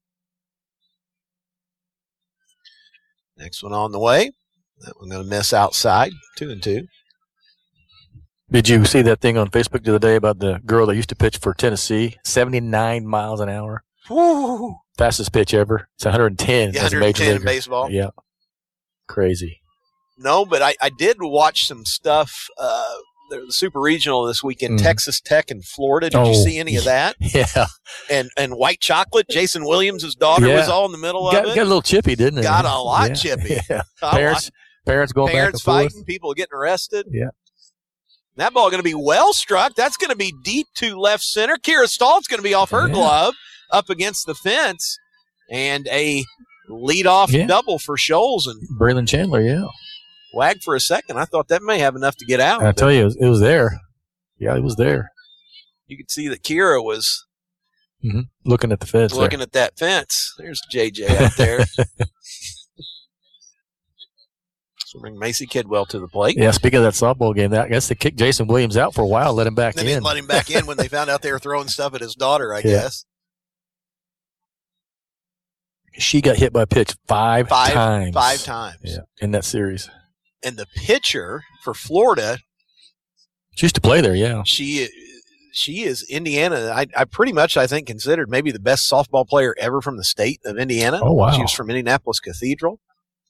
S2: Next one on the way. That one going to miss outside. Two and two.
S3: Did you see that thing on Facebook the other day about the girl that used to pitch for Tennessee? seventy-nine miles an hour.
S2: Woo!
S3: Fastest pitch ever. It's one hundred ten
S2: Yeah,
S3: as a
S2: one hundred
S3: major
S2: ten in
S3: leaguer.
S2: baseball.
S3: Yeah. Crazy.
S2: No, but I, I did watch some stuff. Uh, the the Super Regional this weekend,
S3: Mhm.
S2: Texas Tech and Florida. Did you
S3: Oh,
S2: see any of that?
S3: Yeah.
S2: And and White Chocolate, Jason Williams' daughter
S3: Yeah.
S2: was all in the middle
S3: Got,
S2: of it.
S3: got a little chippy, didn't it?
S2: Got a lot
S3: Yeah.
S2: chippy.
S3: Yeah.
S2: I
S3: Parents, parents going
S2: Parents
S3: back and forth.
S2: fighting, people getting arrested.
S3: Yeah.
S2: That ball going to be well struck. That's going to be deep to left center. Kira Stall's going to be off her
S3: Yeah.
S2: glove up against the fence. And a leadoff
S3: Yeah.
S2: double for Scholes. And
S3: Braylon Chandler, yeah.
S2: Wag for a second. I thought that may have enough to get out.
S3: I tell you, it was, it was there. Yeah, it was there.
S2: You could see that Kira was
S3: Mm-hmm. Looking at the fence.
S2: looking
S3: there.
S2: at that fence. There's J J out there. So bring Macy Kidwell to the plate.
S3: Yeah, speaking of that softball game, that, I guess they kicked Jason Williams out for a while, let him back
S2: They
S3: in.
S2: didn't let him back in when they found out they were throwing stuff at his daughter, I
S3: Yeah.
S2: guess.
S3: She got hit by a pitch five,
S2: Five
S3: times.
S2: Five times.
S3: Yeah, in that series.
S2: And the pitcher for Florida,
S3: She used to play there, yeah.
S2: she she is Indiana. I, I pretty much, I think, considered maybe the best softball player ever from the state of Indiana.
S3: Oh, wow.
S2: She was from Indianapolis Cathedral.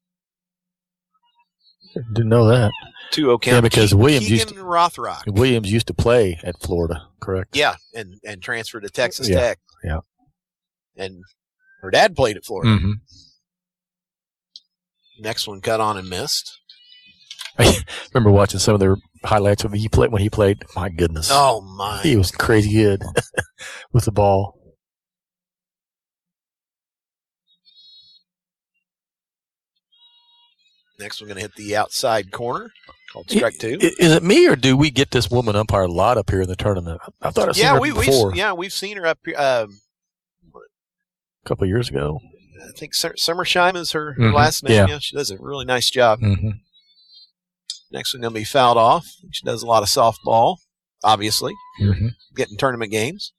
S3: Didn't know that.
S2: Two oh count.
S3: Yeah, because
S2: Ke-
S3: Williams
S2: Keegan
S3: used to,
S2: Rothrock.
S3: Williams used to play at Florida, correct?
S2: Yeah, and, and transferred to Texas
S3: Yeah,
S2: Tech.
S3: yeah.
S2: And her dad played at Florida.
S3: Mm-hmm.
S2: Next one cut on and missed.
S3: I remember watching some of their highlights of he played when he played. My goodness.
S2: Oh, my.
S3: He was crazy good with the ball.
S2: Next one going to hit the outside corner. Called strike two.
S3: I- Is it me or do we get this woman umpire a lot up here in the tournament? I thought I've seen
S2: yeah,
S3: her
S2: we,
S3: before
S2: we've yeah we've seen her up here. Um,
S3: a couple of years ago.
S2: I think Sum- Summersheim is her, her
S3: Mhm,
S2: last name.
S3: yeah.
S2: Yeah, she does a really nice job.
S3: Mm-hmm.
S2: Next one going to be fouled off. She does a lot of softball, obviously,
S3: Mm-hmm.
S2: getting tournament games.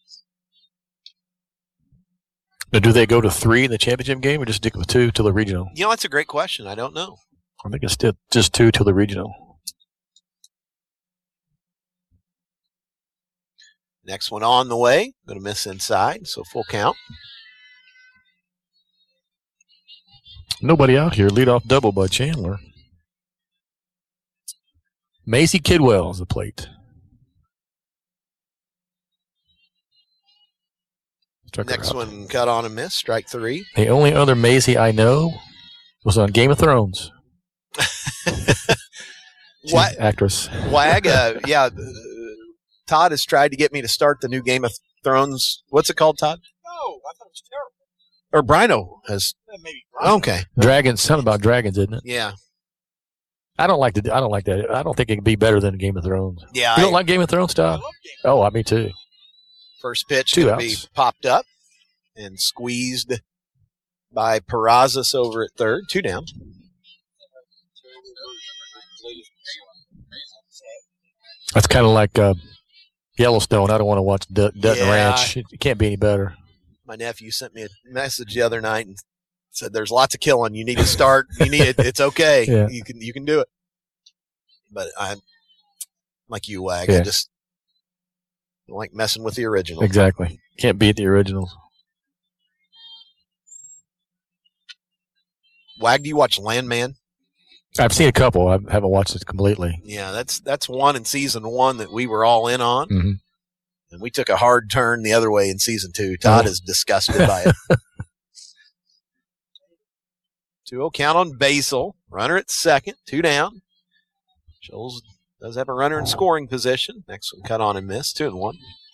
S3: Now, do they go to three in the championship game or just stick with two till the regional?
S2: You know, that's a great question. I don't know.
S3: I think it's still just two till the regional.
S2: Next one on the way. Going to miss inside, so full count.
S3: Nobody out here. Lead off double by Chandler. Macy Kidwell is the plate. Struck her
S2: Next
S3: out.
S2: one cut on and miss. Strike three.
S3: The only other Macy I know was on Game of Thrones. She's
S2: What?
S3: an actress.
S2: Wag, uh, yeah. uh, Todd has tried to get me to start the new Game of Thrones. What's it called, Todd?
S13: No, I thought it was terrible.
S2: Or Brino has.
S13: Maybe.
S2: Okay.
S3: Dragons. Something about dragons, isn't it?
S2: Yeah.
S3: I don't like the. I don't like that. I don't think it can be better than Game of Thrones.
S2: Yeah.
S3: You
S2: I-
S3: don't like Game of Thrones stuff? Oh, I me too.
S2: First pitch
S3: Two
S2: going to be
S3: outs.
S2: popped up and squeezed by Perazas over at third. Two down.
S3: That's kind of like uh, Yellowstone. I don't want to watch Dut- Dutton
S2: Yeah.
S3: Ranch. It can't be any better.
S2: My nephew sent me a message the other night and said, "There's lots of killing. You need to start. You need it. It's okay.
S3: Yeah.
S2: You can you can do it." But I'm like you, Wag. I
S3: Yeah.
S2: just don't like messing with the original.
S3: Exactly. Can't beat the originals.
S2: Wag, do you watch Landman?
S3: I've seen a couple. I haven't watched it completely.
S2: Yeah, that's that's one in season one that we were all in on,
S3: Mm-hmm.
S2: and we took a hard turn the other way in season two. Todd
S3: Oh.
S2: is disgusted by it. two oh count on Basil. Runner at second. Two down. Scholes does have a runner in scoring position. Next one cut on and miss. Two and one.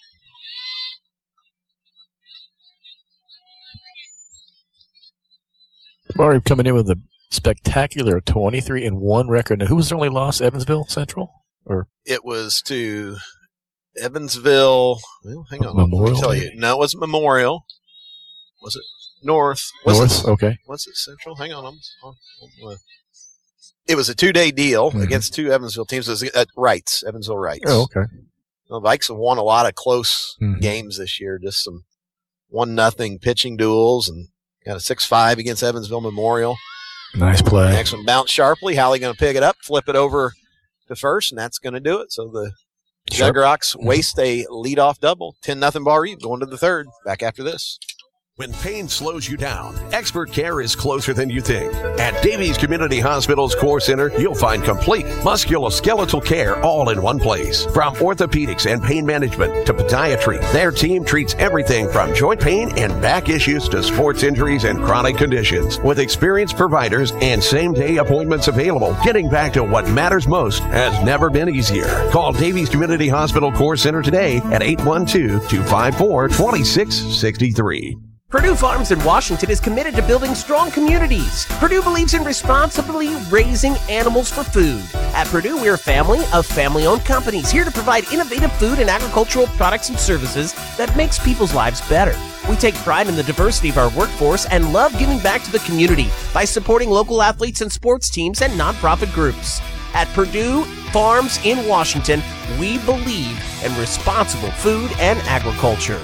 S3: Already coming in with a spectacular twenty-three and one record. Now, who was their only loss? Evansville Central? Or
S2: It was to Evansville. Well, hang on.
S3: Memorial,
S2: Let me tell you.
S3: maybe?
S2: No, it wasn't Memorial. Was it North? Was
S3: North?
S2: It,
S3: Okay.
S2: Was it Central? Hang on. I'm, I'm, I'm, it was a two-day deal
S3: Mhm.
S2: against two Evansville teams. It was at Wrights, Evansville Wrights.
S3: Oh, okay.
S2: The Vikes have won a lot of close
S3: Mhm.
S2: games this year. Just some one nothing pitching duels, and got a six five against Evansville Memorial.
S3: Nice play.
S2: Next one bounced sharply. Howley going to pick it up, flip it over to first, and that's going to do it. So the
S3: Sharp.
S2: Jugrocks waste a leadoff double. ten nothing Barre going to the third. Back after this.
S1: When pain slows you down, expert care is closer than you think. At Davies Community Hospital's Core Center, you'll find complete musculoskeletal care all in one place. From orthopedics and pain management to podiatry, their team treats everything from joint pain and back issues to sports injuries and chronic conditions. With experienced providers and same-day appointments available, getting back to what matters most has never been easier. Call Davies Community Hospital Core Center today at eight one two, two five four, two six six three.
S6: Purdue Farms in Washington is committed to building strong communities. Purdue believes in responsibly raising animals for food. At Purdue, we're a family of family-owned companies here to provide innovative food and agricultural products and services that makes people's lives better. We take pride in the diversity of our workforce and love giving back to the community by supporting local athletes and sports teams and nonprofit groups. At Purdue Farms in Washington, we believe in responsible food and agriculture.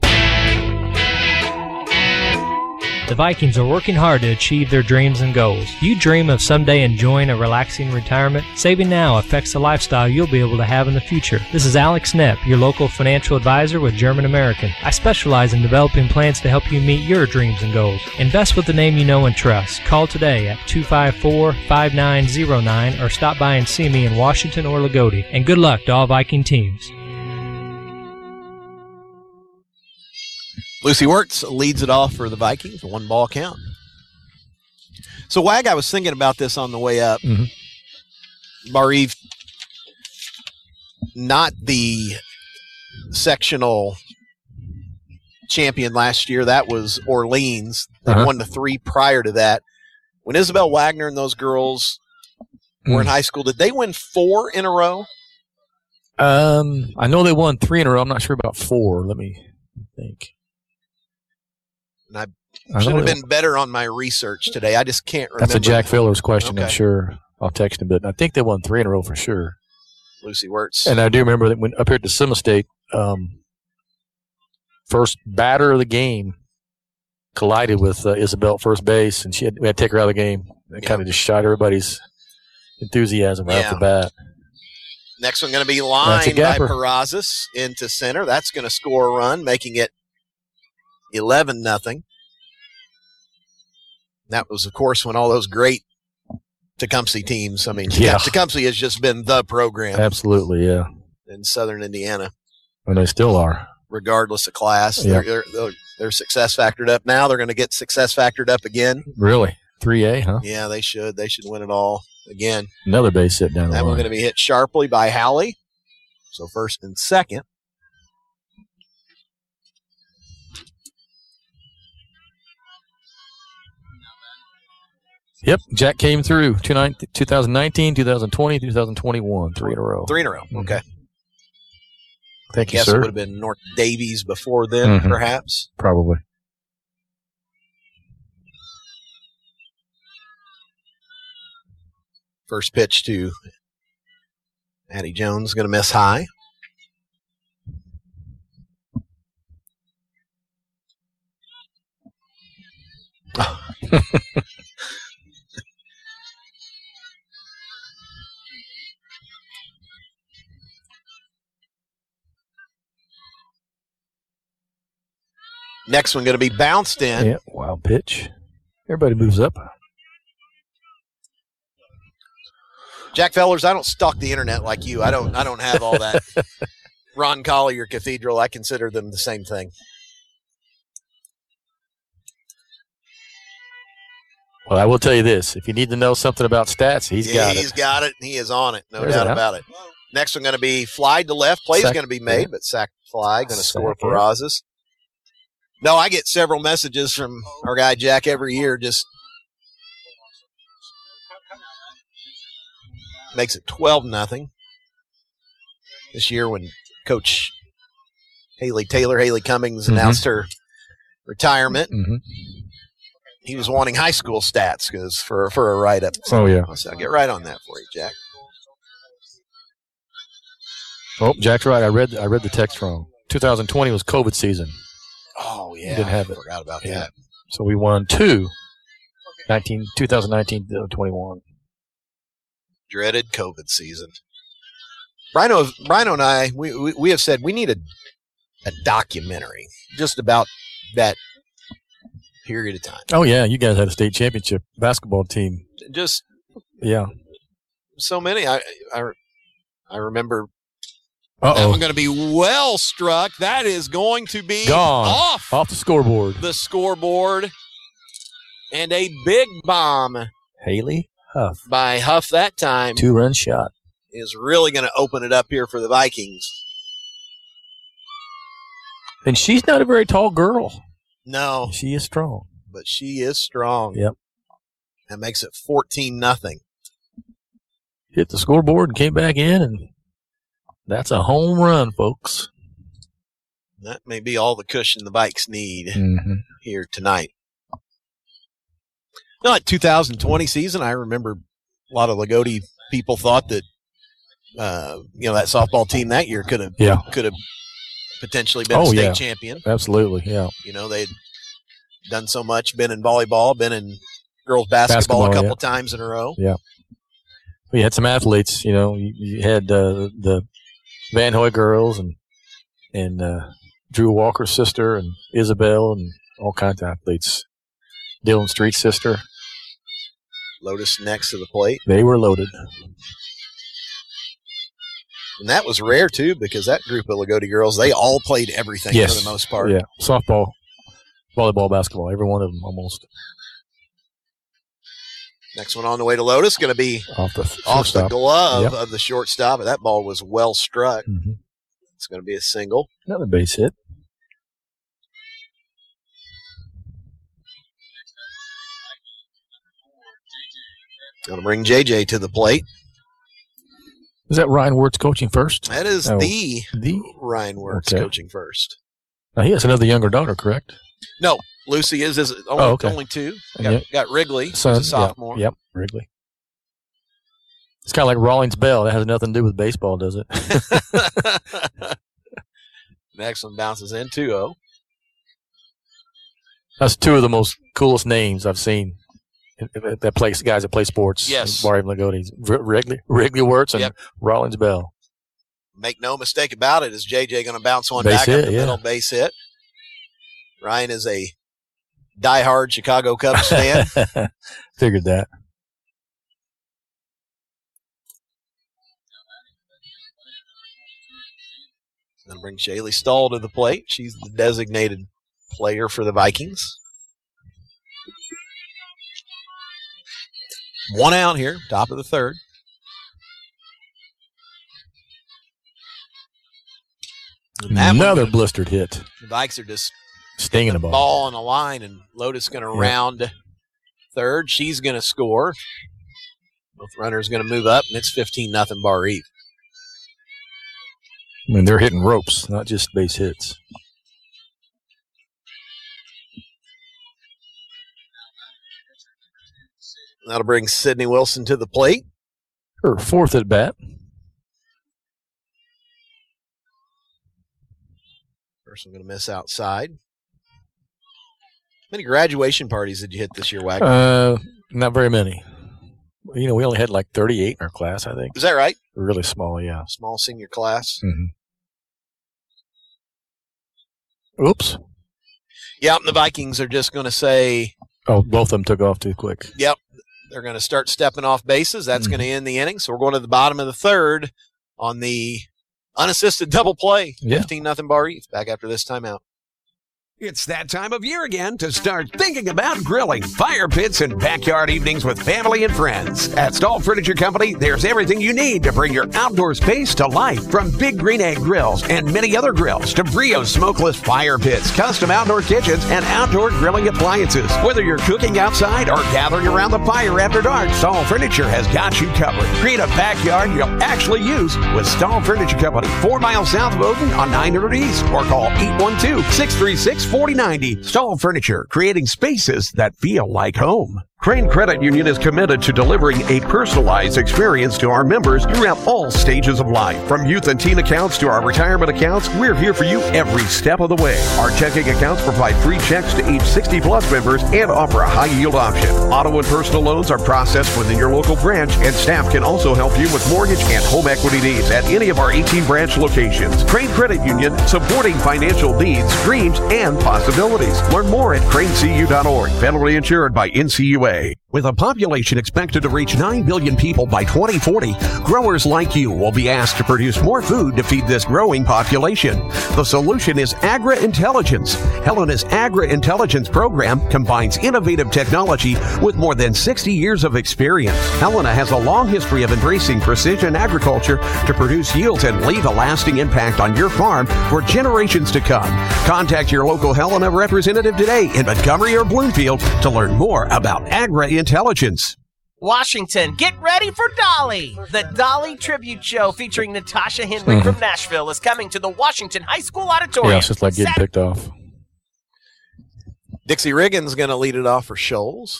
S13: The Vikings are working hard to achieve their dreams and goals. Do you dream of someday enjoying a relaxing retirement? Saving now affects the lifestyle you'll be able to have in the future. This is Alex Knepp, your local financial advisor with German American. I specialize in developing plans to help you meet your dreams and goals. Invest with the name you know and trust. Call today at two five four, five nine zero nine or stop by and see me in Washington or Lagodi. And good luck to all Viking teams.
S2: Lucy Wirtz leads it off for the Vikings, a one ball count. So, Wag, I was thinking about this on the way up.
S3: Mm-hmm.
S2: Bar-Eve, not the sectional champion last year. That was Orleans. They
S3: Uh-huh.
S2: won the three prior to that. When Isabel Wagner and those girls were
S3: Mm.
S2: in high school, did they win four in a row?
S3: Um, I know they won three in a row. I'm not sure about four. Let me think.
S2: And I
S3: I
S2: should
S3: know
S2: have
S3: they-
S2: been better on my research today. I just can't remember.
S3: That's a Jack Filler's question, I'm
S2: Okay.
S3: sure. I'll text him, but I think they won three in a row for sure.
S2: Lucy Wirtz.
S3: And I do remember that when up here at the Sim State, um, first batter of the game collided with uh, Isabel at first base, and she had, we had to take her out of the game. It kind of just shot everybody's enthusiasm right
S2: Yeah.
S3: off the bat.
S2: Next one going to be
S3: That's a
S2: lined by
S3: gapper.
S2: Perazis into center. That's going to score a run, making it eleven nothing. That was, of course, when all those great Tecumseh teams. I mean,
S3: Yeah.
S2: Tecumseh has just been the program
S3: Absolutely, yeah.
S2: in Southern Indiana,
S3: And they still are.
S2: regardless of class.
S3: Yeah.
S2: They're, they're, they're success factored up now. They're going to get success factored up again.
S3: Really? three A, huh?
S2: Yeah, they should. They should win it all again.
S3: Another base hit down the
S2: That
S3: line.
S2: one's going to be hit sharply by Howley. So first and second.
S3: Yep, Jack came through. two nineteen, twenty nineteen, twenty twenty, twenty twenty-one. Three in a row.
S2: Three in a row.
S3: Mm-hmm.
S2: Okay.
S3: Thank
S2: I
S3: you,
S2: guess
S3: sir.
S2: it would have been North Davies before then,
S3: Mhm.
S2: perhaps.
S3: Probably.
S2: First pitch to Addie Jones, going to miss high. Next one going to be bounced in.
S3: Yeah, wild pitch. Everybody moves up.
S2: Jack Fellers, I don't stalk the internet like you. I don't I don't have all that Ron Collier Cathedral. I consider them the same thing.
S3: Well, I will tell you this. If you need to know something about stats, he's got
S2: He's
S3: it.
S2: got it. He is on it. No
S3: There's
S2: doubt
S3: an out.
S2: about it. Next one going to be fly to left. Play's
S3: Sack-
S2: going to be made,
S3: yeah.
S2: but sack fly. Going to score
S3: Sack, yeah.
S2: Perazis. No, I get several messages from our guy Jack every year. Just makes it twelve nothing. This year when Coach Haley Taylor, Haley Cummings
S3: Mhm.
S2: announced her retirement,
S3: Mm-hmm.
S2: he was wanting high school stats because for for a write up.
S3: Oh, yeah.
S2: So I'll get right on that for you, Jack.
S3: Oh, Jack's right. I read I read the text wrong. twenty twenty was COVID season.
S2: Oh yeah,
S3: didn't have
S2: I
S3: it.
S2: forgot about
S3: Yeah.
S2: that.
S3: So we won two. nineteen, twenty nineteen to twenty-one.
S2: Dreaded COVID season. Brino, Brino and I, we, we we have said we need a a documentary just about that period of time.
S3: Oh, yeah. You guys had a state championship basketball team.
S2: Just
S3: Yeah.
S2: so many. I I, I remember. That
S3: Uh-oh.
S2: one's going to be well struck. That is going to be
S3: Gone.
S2: off
S3: Off the scoreboard.
S2: the scoreboard. And a big bomb
S3: Haley Huff.
S2: by Huff that time
S3: Two-run shot.
S2: is really going to open it up here for the Vikings.
S3: And she's not a very tall girl.
S2: No.
S3: She is strong.
S2: But she is strong.
S3: Yep.
S2: That makes it fourteen nothing.
S3: Hit the scoreboard and came back in, and that's a home run, folks.
S2: That may be all the cushion the Vikes need
S3: mm-hmm.
S2: here tonight. No, at two thousand twenty season, I remember a lot of Lagodi people thought that uh, you know that softball team that year could have
S3: yeah.
S2: could have potentially been
S3: oh,
S2: a state
S3: yeah.
S2: champion.
S3: Absolutely, yeah.
S2: You know, they'd done so much, been in volleyball, been in girls basketball, basketball a couple
S3: yeah.
S2: times in a row.
S3: Yeah. We had some athletes, you know. You, you had uh, the Van Hoy girls and and uh, Drew Walker's sister and Isabel and all kinds of athletes. Dylan Street's sister.
S2: Lotus next to the plate.
S3: They were loaded.
S2: And that was rare, too, because that group of Lagodi girls, they all played everything
S3: yes.
S2: for the most part.
S3: Yeah, softball, volleyball, basketball, every one of them almost.
S2: Next one on the way to Lotus going to be
S3: off the,
S2: off the glove
S3: yep.
S2: of the shortstop. That ball was well struck.
S3: Mm-hmm.
S2: It's going to be a single.
S3: Another base hit.
S2: Going to bring J J to the plate.
S3: Is that Ryan Wirtz coaching first?
S2: That is
S3: oh,
S2: the,
S3: the
S2: Ryan Wirtz
S3: okay.
S2: coaching first.
S3: Now, he has another younger daughter, correct?
S2: No, Lucy is, is only,
S3: oh, okay.
S2: only two. Got,
S3: yep.
S2: got Wrigley,
S3: Son,
S2: who's a sophomore.
S3: Yep, yep, Wrigley. It's kind of like Rawlings Bell. That has nothing to do with baseball, does it?
S2: Next one bounces in two oh.
S3: That's two of the most coolest names I've seen. That plays guys that play sports.
S2: Yes.
S3: Barry Lagodi. Wrigley, Wrigley Wirtz and
S2: yep.
S3: Rawlings Bell.
S2: Make no mistake about it. Is J J going to bounce one
S3: base
S2: back
S3: hit,
S2: up the
S3: yeah.
S2: middle base hit? Ryan is a diehard Chicago Cubs fan.
S3: Figured that.
S2: Then bring Shaylee Stahl to the plate. She's the designated player for the Vikings. One out here, top of the third.
S3: Another one, blistered hit.
S2: The Vikes are just
S3: stinging the ball.
S2: ball on the line, and Lotus going to yeah. round third. She's going to score. Both runners going to move up, and it's fifteen nothing Bar Eve.
S3: I mean, they're hitting ropes, not just base hits.
S2: That'll bring Sydney Wilson to the plate.
S3: Her fourth at bat.
S2: First one going to miss outside. How many graduation parties did you hit this year, Wagner?
S3: Uh, not very many. You know, we only had like thirty-eight in our class, I think.
S2: Is that right?
S3: Really small, yeah.
S2: Small senior class.
S3: Mm-hmm. Oops.
S2: Yeah, and the Vikings are just going to say.
S3: Oh, both of them took off too quick.
S2: Yep. They're going to start stepping off bases. That's mm-hmm. going to end the inning. So we're going to the bottom of the third on the unassisted double play.
S3: Yeah.
S2: fifteen nothing Bar Eve. Back after this timeout.
S1: It's that time of year again to start thinking about grilling, fire pits, and backyard evenings with family and friends. At Stahl Furniture Company, there's everything you need to bring your outdoor space to life. From Big Green Egg grills and many other grills to Brio smokeless fire pits, custom outdoor kitchens, and outdoor grilling appliances. Whether you're cooking outside or gathering around the fire after dark, Stahl Furniture has got you covered. Create a backyard you'll actually use with Stahl Furniture Company, four miles south of Odin on nine hundred East, or call eight one two, six three six, forty ninety. Stahl Furniture, creating spaces that feel like home. Crane Credit Union is committed to delivering a personalized experience to our members throughout all stages of life. From youth and teen accounts to our retirement accounts, we're here for you every step of the way. Our checking accounts provide free checks to age sixty plus members and offer a high yield option. Auto and personal loans are processed within your local branch, and staff can also help you with mortgage and home equity needs at any of our eighteen branch locations. Crane Credit Union, supporting financial needs, dreams, and possibilities. Learn more at crane c u dot org. Federally insured by N C U A. With a population expected to reach nine billion people by twenty forty, growers like you will be asked to produce more food to feed this growing population. The solution is Agri-Intelligence. Helena's Agri-Intelligence program combines innovative technology with more than sixty years of experience. Helena has a long history of embracing precision agriculture to produce yields and leave a lasting impact on your farm for generations to come. Contact your local Helena representative today in Montgomery or Bloomfield to learn more about Agri-Intelligence.
S6: Washington, get ready for Dolly! The Dolly Tribute Show featuring Natasha Henry
S3: Mm-hmm.
S6: from Nashville is coming to the Washington High School Auditorium.
S3: Yeah, it's just like getting
S6: Sat-
S3: picked off.
S2: Dixie Riggins going to lead it off for Shoals.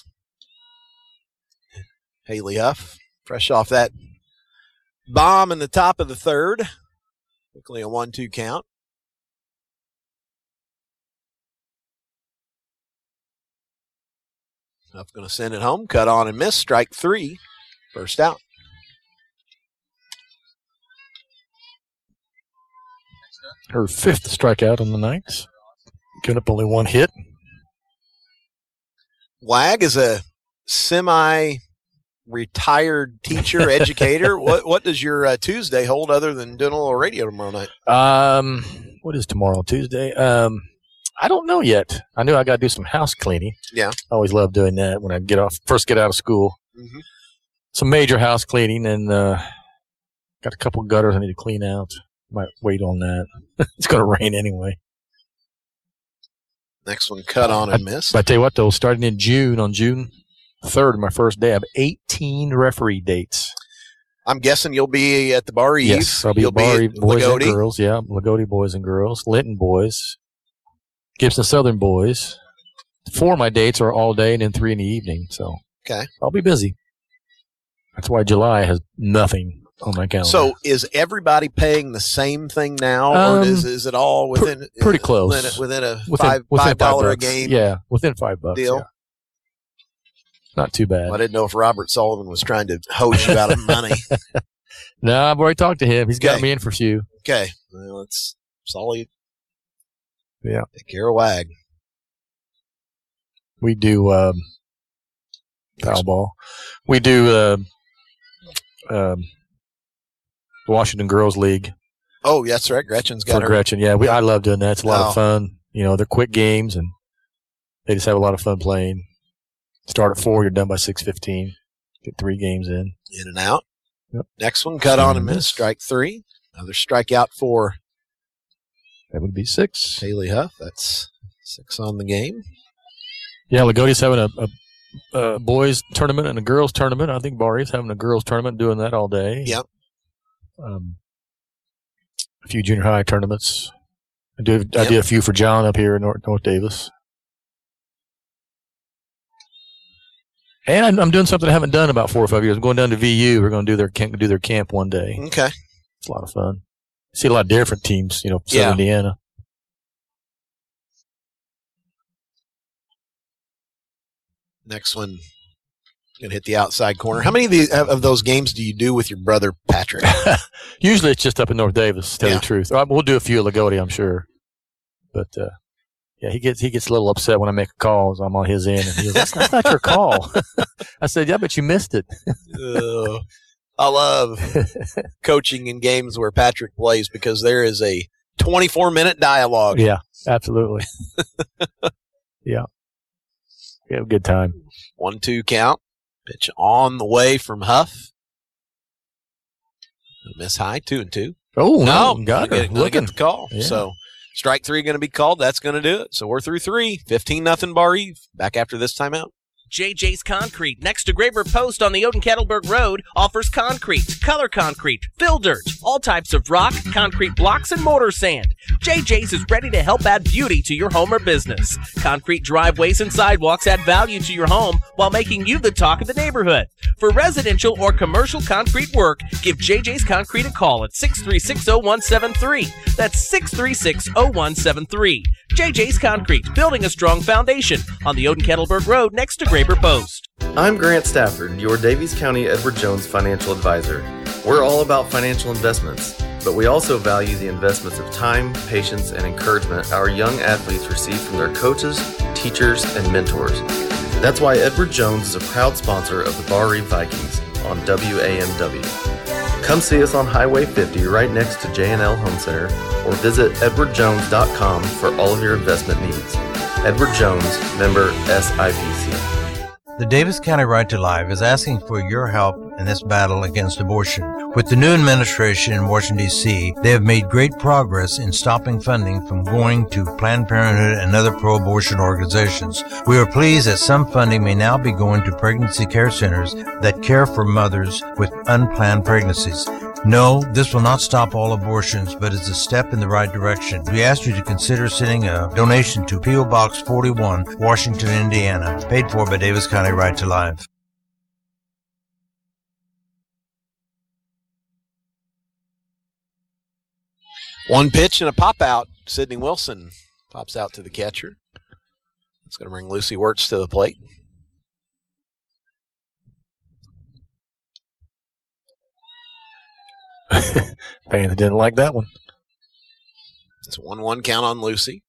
S2: Haley Huff, fresh off that bomb in the top of the third. Quickly a one two count. Huff going to send it home. Cut on and miss. Strike three. First out.
S3: Her fifth strikeout on the night. Giving up only one hit.
S2: Wag is a semi-retired teacher, educator. What what does your uh, Tuesday hold other than doing a little radio tomorrow night?
S3: Um, what is tomorrow? Tuesday? Um, I don't know yet. I knew I got to do some house cleaning.
S2: Yeah.
S3: I always love doing that when I get off, first get out of school.
S2: Mm-hmm.
S3: Some major house cleaning, and uh, got a couple gutters I need to clean out. Might wait on that. It's going to rain anyway.
S2: Next one, cut on and
S3: I,
S2: miss.
S3: But I tell you what, though, starting in June, on June third, my first day, I have eighteen referee dates.
S2: I'm guessing you'll be at the Bar Eve.
S3: Yes, I'll be
S2: you'll
S3: at Bar
S2: be
S3: Eve
S2: at
S3: boys
S2: Lagodi.
S3: and girls. Yeah, Lagodi boys and girls, Linton boys, Gibson Southern boys. Four of my dates are all day and then three in the evening. So
S2: Okay.
S3: I'll be busy. That's why July has nothing on my calendar.
S2: So is everybody paying the same thing now,
S3: Um,
S2: or is is it all within
S3: Pr- pretty close.
S2: within, within a
S3: Within-
S2: five
S3: within
S2: five dollar a
S3: bucks.
S2: game
S3: Yeah, within five bucks.
S2: deal?
S3: yeah. Not too bad.
S2: I didn't know if Robert Sullivan was trying to hose you out of money.
S3: No, I've already talked to him. He's got
S2: Okay.
S3: me in for a few.
S2: Okay, well, it's solid.
S3: Yeah.
S2: Take care of Wag.
S3: We do um, foul ball. We do uh, um, the Washington Girls League
S2: Oh, that's right. Gretchen's got
S3: for
S2: her.
S3: Gretchen. Yeah, we I love doing that. It's a lot
S2: Oh.
S3: of fun. You know, they're quick games and they just have a lot of fun playing. Start at four, you're done by six fifteen. Get three games in.
S2: In and out.
S3: Yep.
S2: Next one, cut on and miss. Strike three. Another strikeout for
S3: That would be six.
S2: Haley Huff. That's six on the game.
S3: Yeah, Lagodi's having a, a, a boys tournament and a girls tournament. I think Bar Eve's having a girls tournament, doing that all day.
S2: Yep.
S3: Um, a few junior high tournaments. I do. I
S2: Yep.
S3: did a few for John up here in North, North Davis. And I'm, I'm doing something I haven't done in about four or five years. I'm going down to V U. We're going to do their camp, do their camp one day.
S2: Okay.
S3: It's a lot of fun. See a lot of different teams, you know, Southern
S2: Yeah.
S3: Indiana.
S2: Next one, gonna hit the outside corner. How many of, the, of those games do you do with your brother Patrick?
S3: Usually it's just up in North Davis, to tell
S2: Yeah.
S3: you the truth. Uh, We'll do a few at Lagodi, I'm sure. But, uh, yeah, he gets he gets a little upset when I make a call as I'm on his end. And he goes, that's, that's not your call. I said, yeah, but you missed it.
S2: Uh, I love coaching in games where Patrick plays because there is a twenty-four minute dialogue.
S3: Yeah, absolutely. Yeah. We have a good time.
S2: One two count. Pitch on the way from Huff. Miss high, two and two.
S3: Oh,
S2: no,
S3: no, got
S2: gonna
S3: her.
S2: get, gonna
S3: Looking.
S2: get the call.
S3: Yeah.
S2: So strike three going to be called. That's going to do it. So we're through three. fifteen nothing Bar Eve. Back after this timeout.
S6: J J's Concrete, next to Graber Post on the Oden-Kettleberg Road, offers concrete, color concrete, fill dirt, all types of rock, concrete blocks, and mortar sand. J J's is ready to help add beauty to your home or business. Concrete driveways and sidewalks add value to your home while making you the talk of the neighborhood. For residential or commercial concrete work, give J J's Concrete a call at six three six, zero one seven three. That's six three six, zero one seven three. J J's Concrete, building a strong foundation on the Oden-Kettleberg Road next to Graber Post.
S14: I'm Grant Stafford, your Davies County Edward Jones financial advisor. We're all about financial investments, but we also value the investments of time, patience, and encouragement our young athletes receive from their coaches, teachers, and mentors. That's why Edward Jones is a proud sponsor of the Bar Reeve Vikings on W A M W. Come see us on Highway fifty right next to J and L Home Center, or visit edward jones dot com for all of your investment needs. Edward Jones, member S I P C.
S7: The Davis County Right to Life is asking for your help in this battle against abortion. With the new administration in Washington, D C, they have made great progress in stopping funding from going to Planned Parenthood and other pro-abortion organizations. We are pleased that some funding may now be going to pregnancy care centers that care for mothers with unplanned pregnancies. No, this will not stop all abortions, but is a step in the right direction. We ask you to consider sending a donation to P O Box forty-one, Washington, Indiana, paid for by Davis County Right to Life.
S2: One pitch and a pop out. Sydney Wilson pops out to the catcher. It's going to bring Lucy Wirtz to the plate.
S3: Fans didn't like that one.
S2: It's a one one count on Lucy.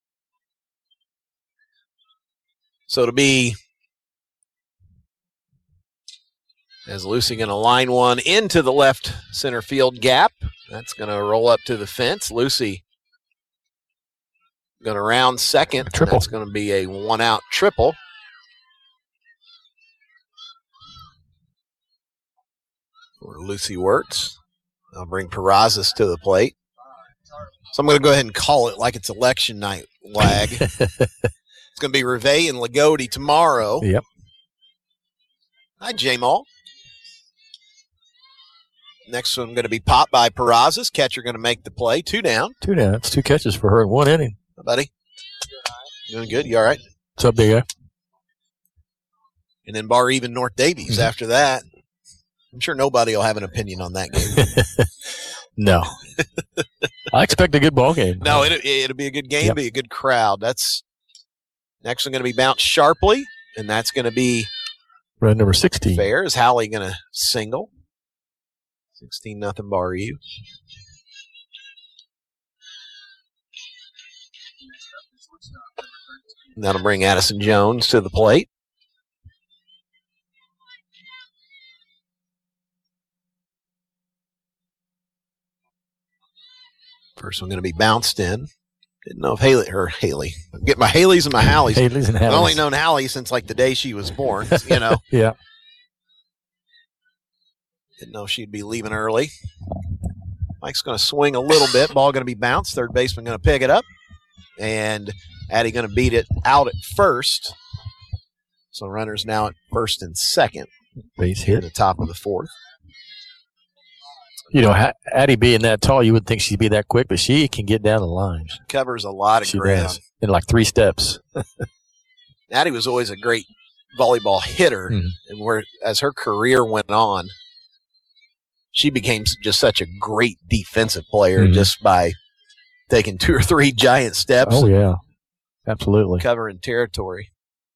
S2: So to be, as Lucy going to line one into the left center field gap. That's going to roll up to the fence. Lucy going to round second.
S3: Triple.
S2: That's going to be a one-out triple. For Lucy Wirtz. I'll bring Perazzas to the plate. So I'm going to go ahead and call it like it's election night, Lag. It's going to be Reve and Lagodi tomorrow.
S3: Yep.
S2: Hi, J-Mall. Next one going to be popped by Perazzas. Catcher going to make the play. Two down.
S3: Two down. It's two catches for her in one inning.
S2: Hi, buddy. Doing good. You all right?
S3: What's up, big guy?
S2: And then bar even North Davies
S3: Mm-hmm.
S2: after that. I'm sure nobody will have an opinion on that game.
S3: No. I expect a good ball game.
S2: No, it, it'll be a good game,
S3: Yep.
S2: be a good crowd. That's next one going to be bounced sharply, and that's going to be
S3: Run number sixteen.
S2: fair. Is Hallie going to single? sixteen nothing Bar Eve. And that'll bring Addison Jones to the plate. First one going to be bounced in. Didn't know if Haley or Haley. Get my Haleys and my Hallies.
S3: Haleys and
S2: I've only
S3: Hallies.
S2: known Hallie since like the day she was born. You know.
S3: Yeah.
S2: Didn't know she'd be leaving early. Mike's going to swing a little bit. Ball going to be bounced. Third baseman going to pick it up. And Addie going to beat it out at first. So runners now at first and second.
S3: Base
S2: Here
S3: hit.
S2: at the top of the fourth.
S3: You know, Ha- Addie being that tall, you would think she'd be that quick, but she can get down the lines.
S2: Covers a lot of
S3: She
S2: ground.
S3: does. In like three steps.
S2: Addie was always a great volleyball hitter.
S3: Mhm.
S2: And where as her career went on, she became just such a great defensive player
S3: Mhm.
S2: just by taking two or three giant steps.
S3: Oh, yeah. Absolutely.
S2: Covering territory.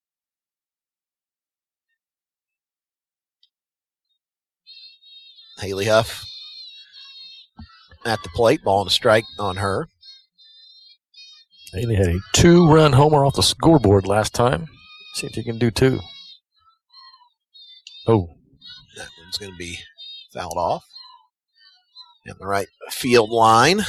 S2: Haley Huff at the plate, ball and a strike on her.
S3: Haley had a two-run homer off the scoreboard last time. See if you can do two. Oh,
S2: That one's going to be fouled off. In the right field line.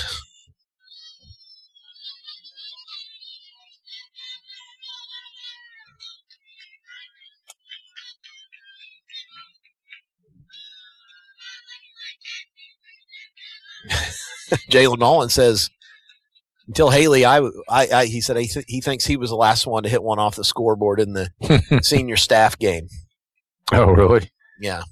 S2: Jalen Nolan says, until Haley, I, I, I he said he, th- he thinks he was the last one to hit one off the scoreboard in the senior staff game.
S3: oh, really?
S2: Yeah.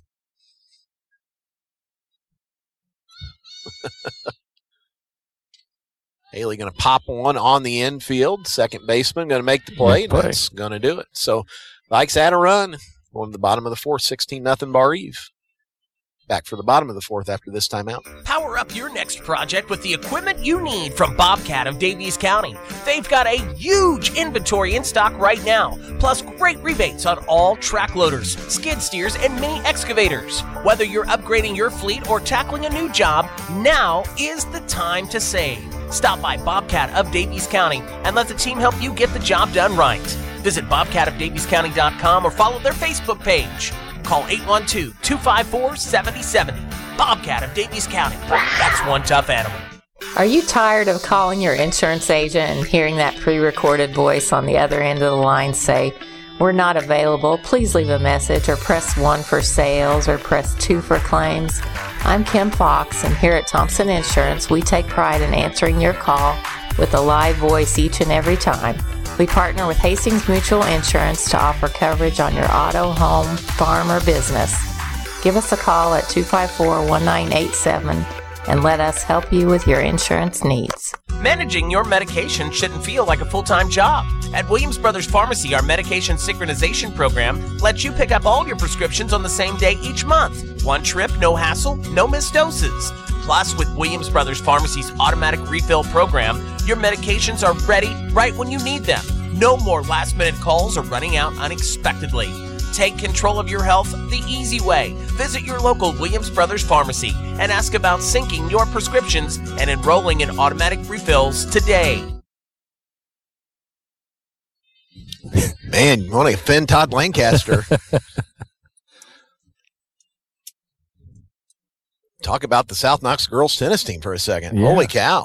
S2: Haley going to pop one on the infield. Second baseman going to make the play.
S3: Make the play.
S2: That's going to do it. So, Vikes had a run. Going to the bottom of the fourth, sixteen nothing Bar Eve. Back for the bottom of the fourth after this timeout.
S6: Power up your next project with the equipment you need from Bobcat of Davies County. They've got a huge inventory in stock right now, plus great rebates on all track loaders, skid steers, and mini excavators. Whether you're upgrading your fleet or tackling a new job, now is the time to save. Stop by Bobcat of Davies County and let the team help you get the job done right. Visit bobcat of davies county dot com or follow their Facebook page. Call eight one two, two five four, seven oh seven oh. Bobcat of Davies County. That's one tough animal.
S15: Are you tired of calling your insurance agent and hearing that pre-recorded voice on the other end of the line say, "We're not available, please leave a message," or press one for sales, or press two for claims? I'm Kim Fox, and here at Thompson Insurance, we take pride in answering your call with a live voice each and every time. We partner with Hastings Mutual Insurance to offer coverage on your auto, home, farm, or business. Give us a call at two five four, one nine eight seven and let us help you with your insurance needs.
S6: Managing your medication shouldn't feel like a full-time job. At Williams Brothers Pharmacy, our medication synchronization program lets you pick up all your prescriptions on the same day each month. One trip, no hassle, no missed doses. Plus, with Williams Brothers Pharmacy's automatic refill program, your medications are ready right when you need them. No more last-minute calls or running out unexpectedly. Take control of your health the easy way. Visit your local Williams Brothers Pharmacy and ask about syncing your prescriptions and enrolling in automatic refills today.
S2: Man, you want to offend Todd Lancaster. Talk about the South Knox girls tennis team for a second. Yeah. Holy cow.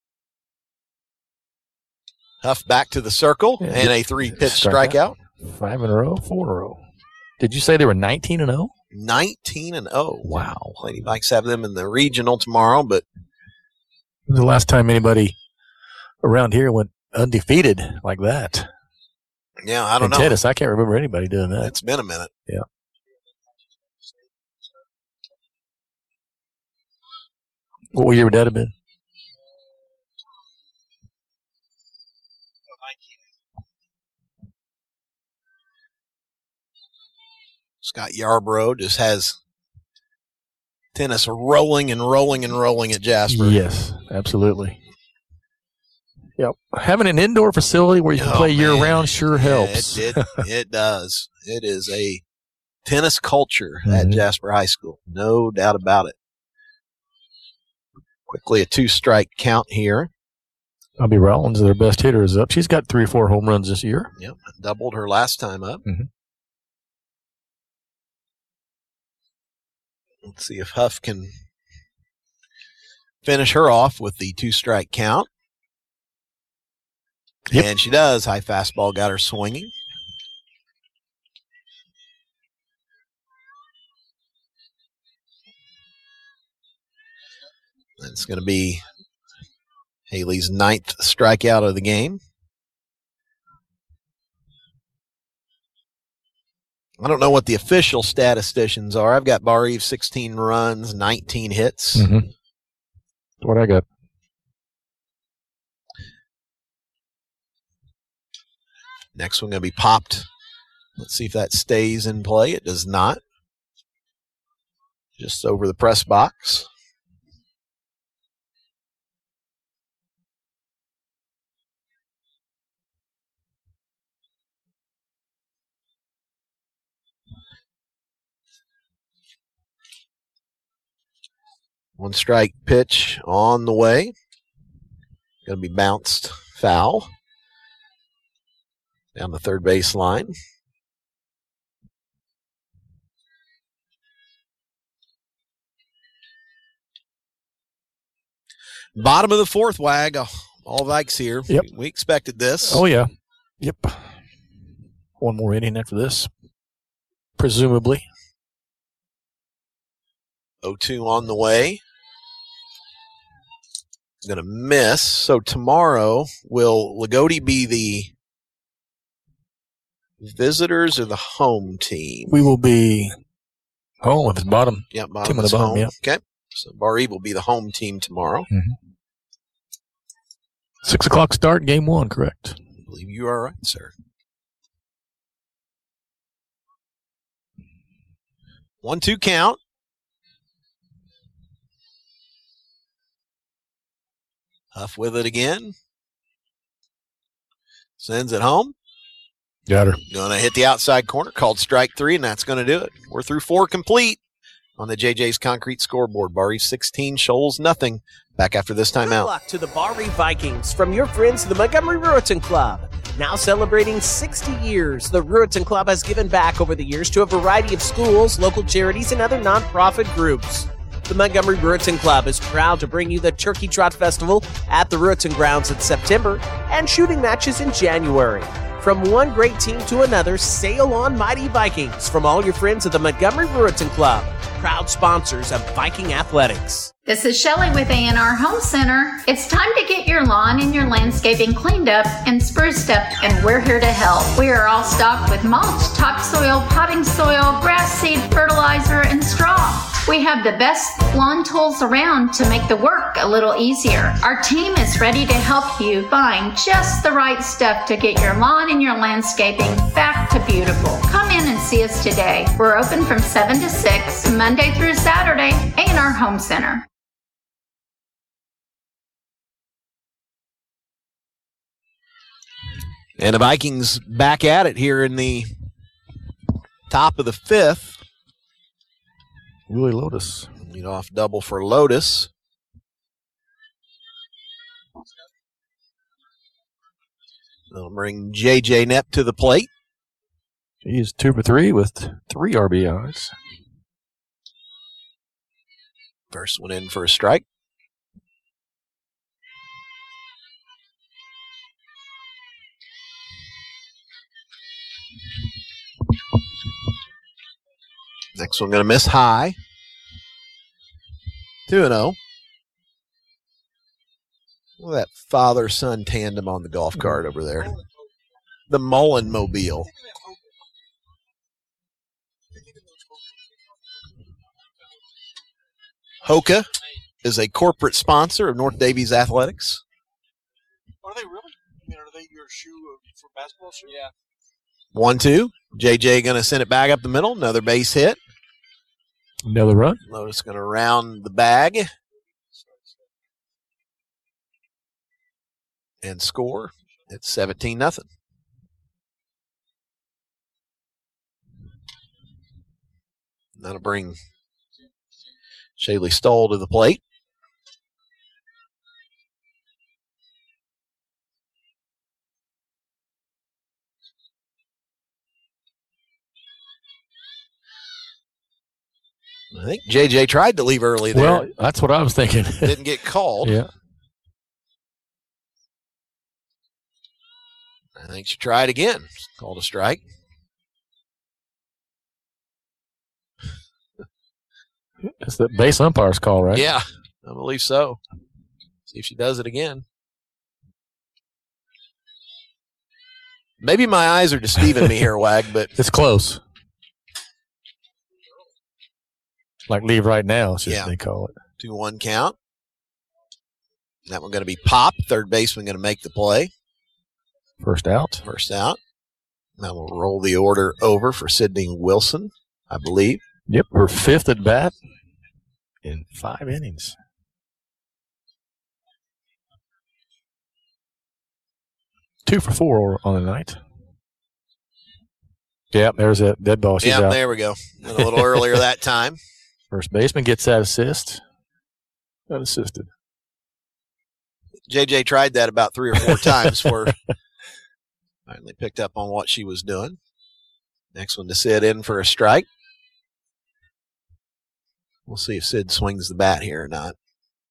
S2: Huff back to the circle, yeah, and a three-pitch strikeout.
S3: Five in a row, four in a row. Did you say they were nineteen and oh?
S2: nineteen and oh.
S3: Wow.
S2: Lady Vikes have them in the regional tomorrow, but
S3: the last time anybody around here went undefeated like that.
S2: Yeah, I don't
S3: in
S2: know.
S3: Tennis, I can't remember anybody doing that.
S2: It's been a minute.
S3: Yeah. What year would that have been?
S2: Scott Yarbrough just has tennis rolling and rolling and rolling at Jasper.
S3: Yes, absolutely. Yep. Having an indoor facility where you can oh, play year round sure helps.
S2: Yeah, it, it, it does. It is a tennis culture mm-hmm. at Jasper High School. No doubt about it. Quickly a two-strike count here.
S3: Bobby Rollins, their best hitter, is up. She's got three or four home runs this year.
S2: Yep, doubled her last time up.
S3: Mm-hmm.
S2: Let's see if Huff can finish her off with the two-strike count. Yep. And she does. High fastball got her swinging. That's going to be Haley's ninth strikeout of the game. I don't know what the official statisticians are. I've got Bar Eve sixteen runs, nineteen hits.
S3: Mm-hmm. What I got.
S2: Next one going to be popped. Let's see if that stays in play. It does not. Just over the press box. One strike pitch on the way. Going to be bounced foul. Down the third base line. Bottom of the fourth, Wag. All Vikes here.
S3: Yep.
S2: We expected this.
S3: Oh, yeah. Yep. One more inning after this, presumably.
S2: oh two on the way. Going to miss. So tomorrow, will Lagodi be the visitors or the home team?
S3: We will be home with his bottom.
S2: Yeah, bottom team on the bottom. Home. Yeah. Okay. So Bar Eve will be the home team tomorrow.
S3: Mm-hmm. Six o'clock start, game one, correct?
S2: I believe you are right, sir. One, two count. Huff with it again. Sends it home.
S3: Got her.
S2: Going to hit the outside corner, called strike three, and that's going to do it. We're through four complete on the J J's Concrete scoreboard. Bar Eve sixteen, Shoals nothing. Back after this timeout.
S6: Good luck to the Bar Eve Vikings from your friends, the Montgomery Ruritan Club. Now celebrating sixty years, the Ruetzen Club has given back over the years to a variety of schools, local charities, and other nonprofit groups. The Montgomery Ruetzen Club is proud to bring you the Turkey Trot Festival at the Ruetzen Grounds in September and shooting matches in January. From one great team to another, sail on, Mighty Vikings, from all your friends at the Montgomery Ruetzen Club, proud sponsors of Viking Athletics.
S11: This is Shelley with A and R Home Center. It's time to get your lawn and your landscaping cleaned up and spruced up, and we're here to help. We are all stocked with mulch, topsoil, potting soil, grass seed, fertilizer, and straw. We have the best lawn tools around to make the work a little easier. Our team is ready to help you find just the right stuff to get your lawn and your landscaping back to beautiful. Come in and see us today. We're open from seven to six, Monday through Saturday, A and R Home Center.
S2: And the Vikings back at it here in the top of the fifth.
S3: Willie Lotus.
S2: Lead off double for Lotus. They'll bring J J Knepp to the plate.
S3: He's two for three with three R B Is.
S2: First one in for a strike. Next one going to miss high. two and oh. Look at that father-son tandem on the golf cart over there. The Mullen Mobile. Hoka is a corporate sponsor of North Davies Athletics.
S16: Are they really? I mean, are they your shoe for basketball shoe? Yeah.
S2: one two. J J going to send it back up the middle. Another base hit.
S3: Another run.
S2: Lotus going to round the bag and score. It's seventeen nothing. That'll bring Shaylee Stoll to the plate. I think J J tried to leave early there.
S3: Well, that's what I was thinking.
S2: Didn't get called.
S3: Yeah.
S2: I think she tried again. Called a strike.
S3: It's the base umpire's call, right?
S2: Yeah, I believe so. See if she does it again. Maybe my eyes are deceiving me here, Wag, but
S3: it's close. Like leave right now, is
S2: yeah.
S3: They call it.
S2: two one count. That one going to be popped. Third baseman going to make the play.
S3: First out.
S2: First out. Now we'll roll the order over for Sydney Wilson, I believe.
S3: Yep, her fifth at bat in five innings. Two for four on the night. Yep, there's that dead ball. She's
S2: yep,
S3: out.
S2: There we go. Went a little earlier that time.
S3: First baseman gets that assist. Unassisted.
S2: J J tried that about three or four times before finally picked up on what she was doing. Next one to Sid in for a strike. We'll see if Sid swings the bat here or not.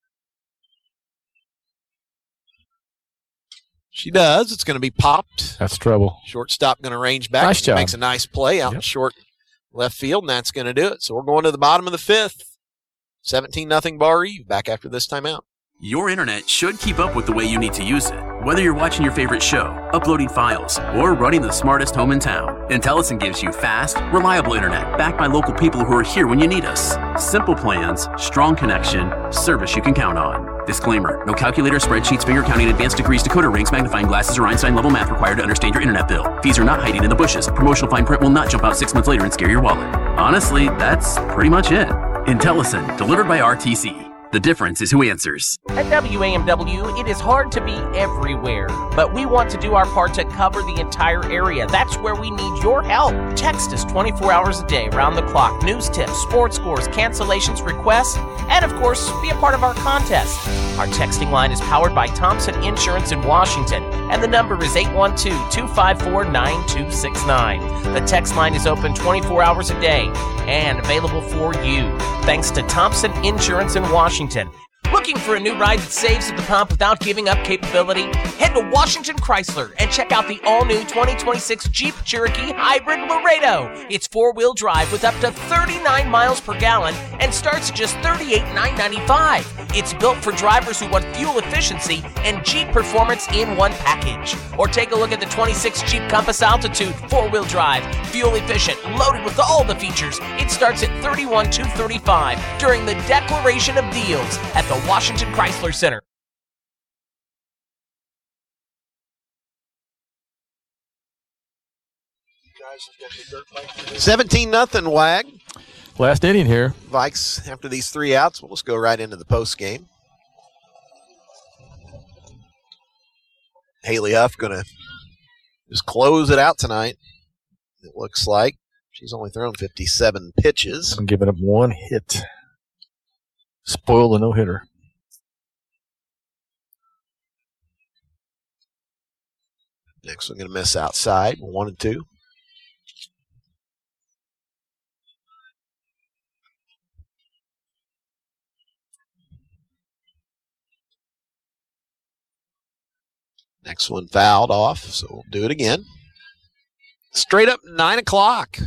S2: She does. It's going to be popped.
S3: That's trouble.
S2: Shortstop going to range back.
S3: Nice job.
S2: Makes a nice play out
S3: yep.
S2: in short left field, and that's going to do it. So we're going to the bottom of the fifth. seventeen nothing Bar Eve. Back after this timeout.
S12: Your internet should keep up with the way you need to use it. Whether you're watching your favorite show, uploading files, or running the smartest home in town, Intellicent gives you fast, reliable internet backed by local people who are here when you need us. Simple plans, strong connection, service you can count on. Disclaimer, no calculator, spreadsheets, finger counting, advanced degrees, decoder rings, magnifying glasses, or Einstein-level math required to understand your internet bill. Fees are not hiding in the bushes. Promotional fine print will not jump out six months later and scare your wallet. Honestly, that's pretty much it. Intellicent, delivered by R T C. The difference is who answers.
S6: At W A M W, it is hard to be everywhere, but we want to do our part to cover the entire area. That's where we need your help. Text us twenty-four hours a day, round the clock. News tips, sports scores, cancellations, requests, and of course, be a part of our contest. Our texting line is powered by Thompson Insurance in Washington, and the number is eight one two, two five four, nine two six nine. The text line is open twenty-four hours a day and available for you. Thanks to Thompson Insurance in Washington. Looking for a new ride that saves at the pump without giving up capability? Head to Washington Chrysler and check out the all-new twenty twenty-six Jeep Cherokee Hybrid Laredo. It's four-wheel drive with up to thirty-nine miles per gallon and starts at just thirty-eight thousand nine hundred ninety-five dollars. It's built for drivers who want fuel efficiency and Jeep performance in one package. Or take a look at the twenty-six Jeep Compass Altitude, four-wheel drive, fuel efficient, loaded with all the features. It starts at thirty-one thousand two hundred thirty-five dollars during the Declaration of Deals at the Washington Chrysler Center.
S2: seventeen nothing Wag.
S3: Last inning here.
S2: Vikes, after these three outs, we'll just go right into the post game. Haley Huff going to just close it out tonight, it looks like. She's only thrown fifty-seven pitches.
S3: I'm giving up one hit. Spoil the no-hitter.
S2: Next one going to miss outside, one and two. Next one fouled off, so we'll do it again. Straight up nine o'clock.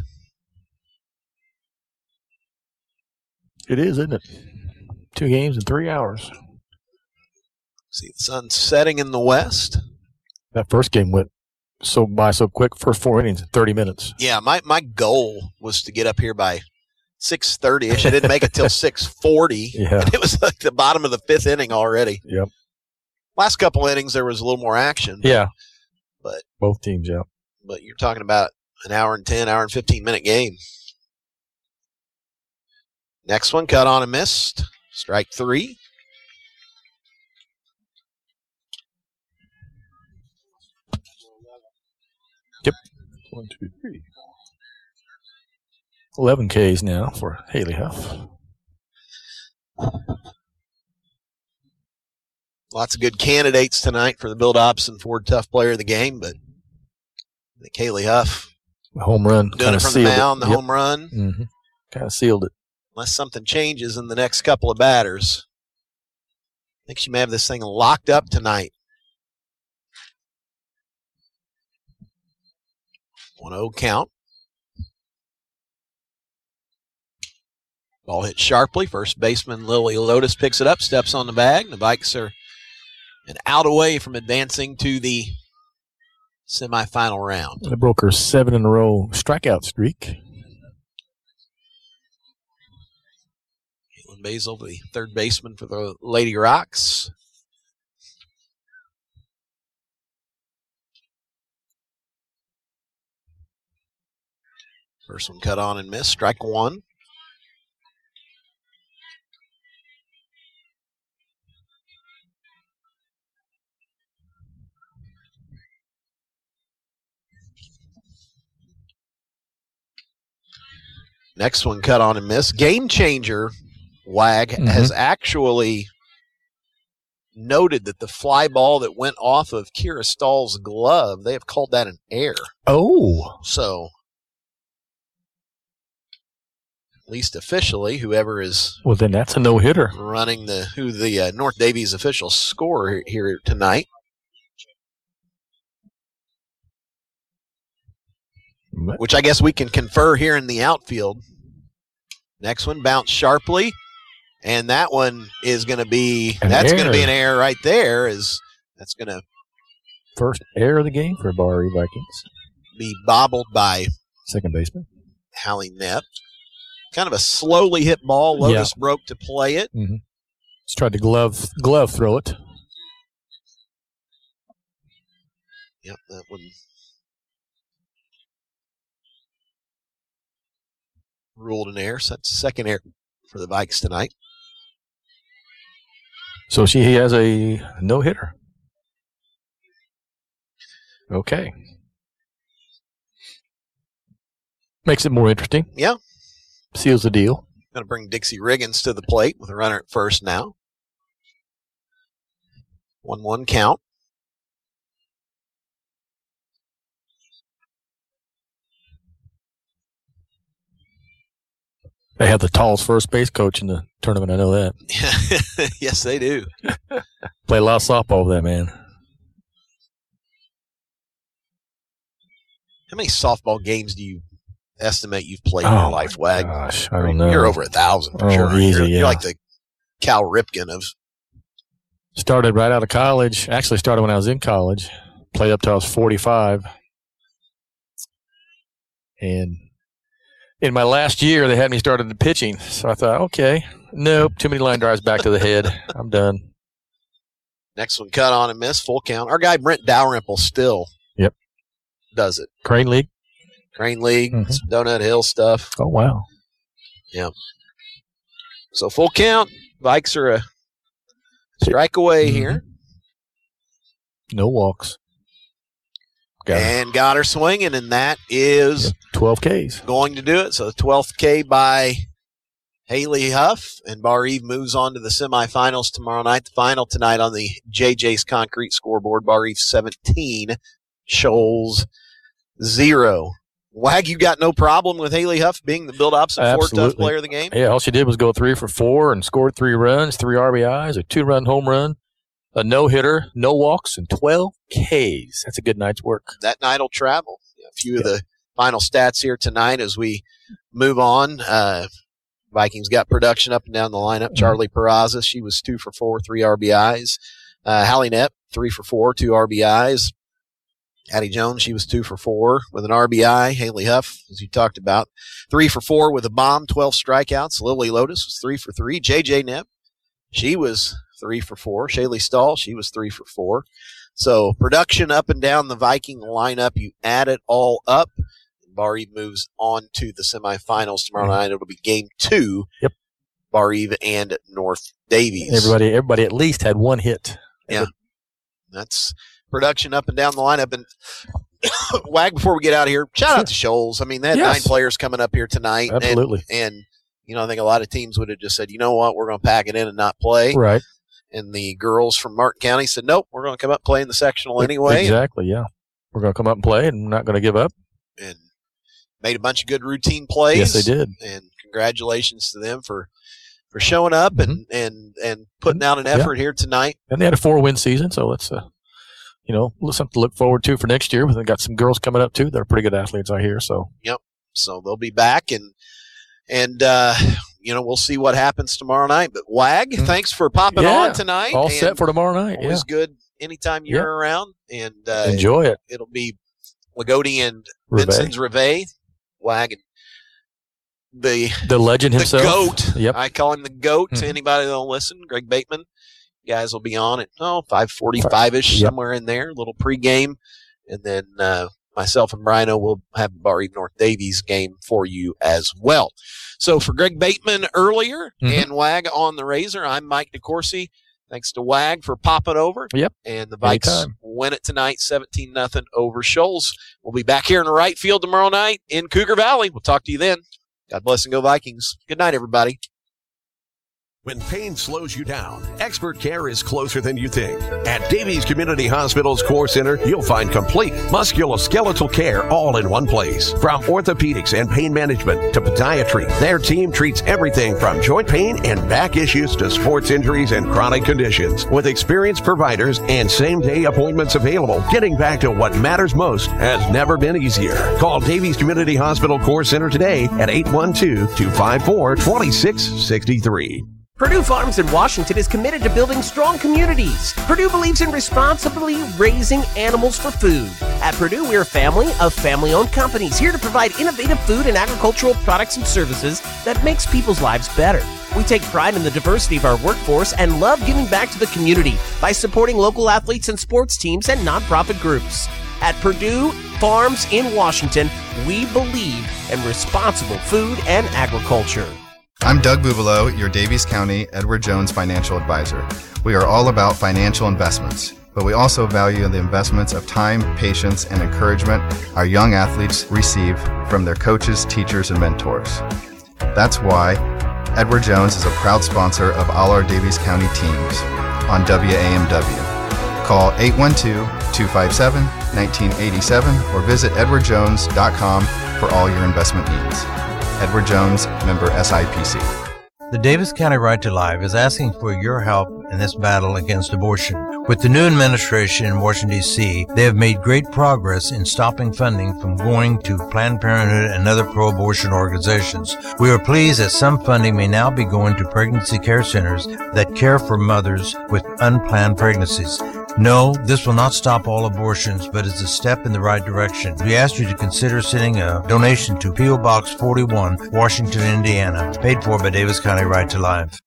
S3: It is, isn't it? Two games in three hours.
S2: See the sun setting in the west.
S3: That first game went so by so quick. First four innings in thirty minutes.
S2: Yeah, my, my goal was to get up here by six thirty-ish. I didn't make it till six forty.
S3: Yeah.
S2: And it was like the bottom of the fifth inning already.
S3: Yep.
S2: Last couple innings, there was a little more action.
S3: Yeah.
S2: But
S3: both teams, yeah.
S2: But you're talking about an hour and ten, hour and fifteen minute game. Next one, cut on and missed. Strike three.
S3: Yep. One, two, three. eleven Ks now for Haley Huff.
S2: Lots of good candidates tonight for the Bill Dobson Ford Tough Player of the Game, but I think Haley Huff,
S3: home run,
S2: doing it from the mound, the
S3: yep.
S2: home run,
S3: mm-hmm. kind of sealed it.
S2: Unless something changes in the next couple of batters, I think she may have this thing locked up tonight. one oh count. Ball hit sharply. First baseman Lily Lotus picks it up, steps on the bag. The Vikes are an out away from advancing to the semifinal round.
S3: They broke her seven in a row strikeout streak.
S2: Caitlin Basil, the third baseman for the Lady Rocks. First one cut on and missed. Strike one. Next one cut on and missed. Game changer, Wag, mm-hmm. has actually noted that the fly ball that went off of Kira Stahl's glove, they have called that an error.
S3: Oh.
S2: So, at least officially, whoever is
S3: well, then that's a no-hitter
S2: running the who the uh, North Davies official scorer here tonight. Which I guess we can confer here in the outfield. Next one bounced sharply, and that one is going to be
S3: an
S2: that's
S3: error.
S2: going to be an error right there. Is that's going to
S3: first error of the game for Bar Vikings.
S2: Be bobbled by
S3: second baseman
S2: Hallie Knepp. Kind of a slowly hit ball. Lotus
S3: yeah.
S2: broke to play it.
S3: Mm-hmm. Just tried to glove glove throw it.
S2: Yep, that one. Ruled an error, so that's the second error for the Vikes tonight.
S3: So she he has a no-hitter. Okay. Makes it more interesting.
S2: Yeah.
S3: Seals the deal.
S2: Going to bring Dixie Riggins to the plate with a runner at first now. one one count.
S3: They have the tallest first base coach in the tournament. I know that.
S2: Yes, they do.
S3: Play a lot of softball with that man.
S2: How many softball games do you estimate you've played in
S3: Oh,
S2: your life, Wag?
S3: Gosh, I don't know.
S2: You're over a thousand for
S3: Oh,
S2: sure.
S3: easy,
S2: you're,
S3: yeah.
S2: you're like the Cal Ripken of.
S3: Started right out of college. Actually started when I was in college. Played up till I was forty-five. And in my last year, they had me started the pitching. So I thought, okay, nope, too many line drives back to the head. I'm done.
S2: Next one cut on and miss, full count. Our guy Brent Dalrymple still
S3: Yep.
S2: does it.
S3: Crane League.
S2: Crane League,
S3: Mhm.
S2: some Donut Hill stuff.
S3: Oh, wow.
S2: Yeah. So full count. Vikes are a strike away
S3: Mhm.
S2: here.
S3: No walks. Got it.
S2: And got her swinging, and that is
S3: twelve Ks.
S2: going to do it. So the twelfth K by Haley Huff, and Bar Eve moves on to the semifinals tomorrow night. The final tonight on the J J's Concrete scoreboard. Bar Eve seventeen, Shoals zero. Wag, you got no problem with Haley Huff being the Bill Dobson Ford Tough
S3: Absolutely.
S2: player of the game?
S3: Yeah, all she did was go three for four and scored three runs, three R B Is, a two-run home run, a no-hitter, no walks, and twelve Ks. That's a good night's work.
S2: That night will travel. A few of the final stats here tonight as we move on. Uh, Vikings got production up and down the lineup. Charlie Peraza, she was two for four, three R B Is. Uh, Hallie Knepp, three for four, two R B Is. Addie Jones, she was two for four with an R B I. Haley Huff, as you talked about, three for four with a bomb, twelve strikeouts. Lily Lotus was three for three. J J Knepp, she was three for four. Shaylee Stahl, she was three for four. So production up and down the Viking lineup. You add it all up. Bar Eve moves on to the semifinals tomorrow night. It'll be game two.
S3: Yep.
S2: Bar Eve and North Davies.
S3: Everybody, everybody at least had one hit.
S2: Yeah. That's production up and down the lineup. And Wag, before we get out of here, shout out to Shoals. I mean, they had
S3: Yes.
S2: nine players coming up here tonight. and-
S3: Absolutely.
S2: And, you know, I think a lot of teams would have just said, you know what, we're going to pack it in and not play.
S3: Right.
S2: And the girls from Martin County said, nope, we're going to come up and play in the sectional anyway.
S3: Exactly, yeah. We're going to come up and play, and we're not going to give up.
S2: And made a bunch of good routine plays.
S3: Yes, they did.
S2: And congratulations to them for for showing up and, and, and putting out an effort here tonight.
S3: And they had a four-win season, so let's, uh, you know, something to look forward to for next year. We've got some girls coming up, too. They're pretty good athletes, I hear, so.
S2: Yep. So they'll be back, and, and uh, you know, we'll see what happens tomorrow night. But Wag, thanks for popping
S3: Yeah,
S2: on tonight.
S3: all
S2: and
S3: set for tomorrow night,
S2: Always
S3: yeah.
S2: good anytime you're
S3: Yeah.
S2: around. And uh,
S3: Enjoy it.
S2: It'll be Lagodi and
S3: Rivet.
S2: Vincent's Rivet. Wag and the
S3: The legend
S2: the
S3: himself.
S2: goat.
S3: Yep.
S2: I call him the goat to
S3: Mhm.
S2: anybody that'll listen. Greg Bateman. Guys will be on at oh five forty five ish
S3: Yep.
S2: somewhere in there. A little pregame, and then uh, myself and Brino will have the Bar Eve North Davies game for you as well. So for Greg Bateman earlier
S3: Mhm.
S2: and Wag on the Razor, I'm Mike DeCourcy. Thanks to Wag for popping over.
S3: Yep.
S2: And the Vikes
S3: Anytime.
S2: win it tonight, seventeen nothing over Shoals. We'll be back here in the right field tomorrow night in Cougar Valley. We'll talk to you then. God bless and go Vikings. Good night, everybody.
S1: When pain slows you down, expert care is closer than you think. At Davies Community Hospital's Core Center, you'll find complete musculoskeletal care all in one place. From orthopedics and pain management to podiatry, their team treats everything from joint pain and back issues to sports injuries and chronic conditions. With experienced providers and same-day appointments available, getting back to what matters most has never been easier. Call Davies Community Hospital Core Center today at eight one two, two five four, two six six three.
S6: Purdue Farms in Washington is committed to building strong communities. Purdue believes in responsibly raising animals for food. At Purdue, we're a family of family-owned companies here to provide innovative food and agricultural products and services that makes people's lives better. We take pride in the diversity of our workforce and love giving back to the community by supporting local athletes and sports teams and nonprofit groups. At Purdue Farms in Washington, we believe in responsible food and agriculture.
S17: I'm Doug Bubalo, your Davies County Edward Jones financial advisor. We are all about financial investments, but we also value the investments of time, patience, and encouragement our young athletes receive from their coaches, teachers, and mentors. That's why Edward Jones is a proud sponsor of all our Davies County teams on W A M W. Call eight one two, two five seven, one nine eight seven or visit edward jones dot com for all your investment needs. Edward Jones, member S I P C.
S7: The Davis County Right to Life is asking for your help in this battle against abortion. With the new administration in Washington, D C, they have made great progress in stopping funding from going to Planned Parenthood and other pro-abortion organizations. We are pleased that some funding may now be going to pregnancy care centers that care for mothers with unplanned pregnancies. No, this will not stop all abortions, but is a step in the right direction. We ask you to consider sending a donation to P O Box forty-one, Washington, Indiana, paid for by Davis County Right to Life.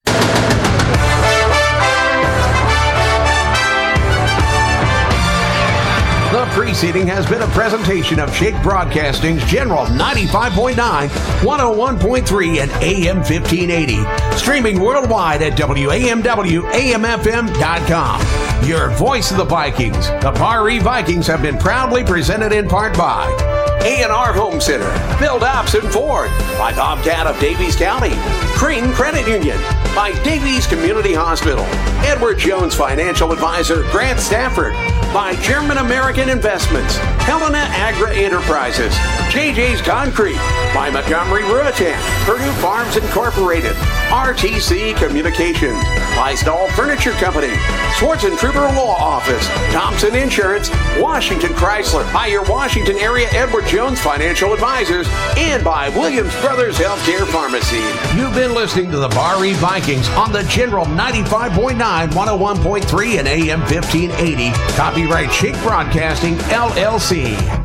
S1: The preceding has been a presentation of Shake Broadcasting's General ninety-five point nine, one oh one point three, and A M fifteen eighty. Streaming worldwide at W A M W A M F M dot com. Your voice of the Vikings. The Barre Vikings have been proudly presented in part by A and R Home Center, Bill Dobson Ford, by Bobcat of Davies County, Crane Credit Union, by Davies Community Hospital, Edward Jones Financial Advisor Grant Stafford, by German American Investments, Helena Agra Enterprises, J J's Concrete, by Montgomery Ruatan, Purdue Farms Incorporated, R T C Communications, by Stahl Furniture Company, Swartz and Trooper Law Office, Thompson Insurance, Washington Chrysler, by your Washington area Edward Jones Financial Advisors, and by Williams Brothers Healthcare Pharmacy. You've been listening to the Barre Vikings on the General ninety-five point nine, one oh one point three, and A M fifteen eighty. Copyright Shake Broadcasting, L L C.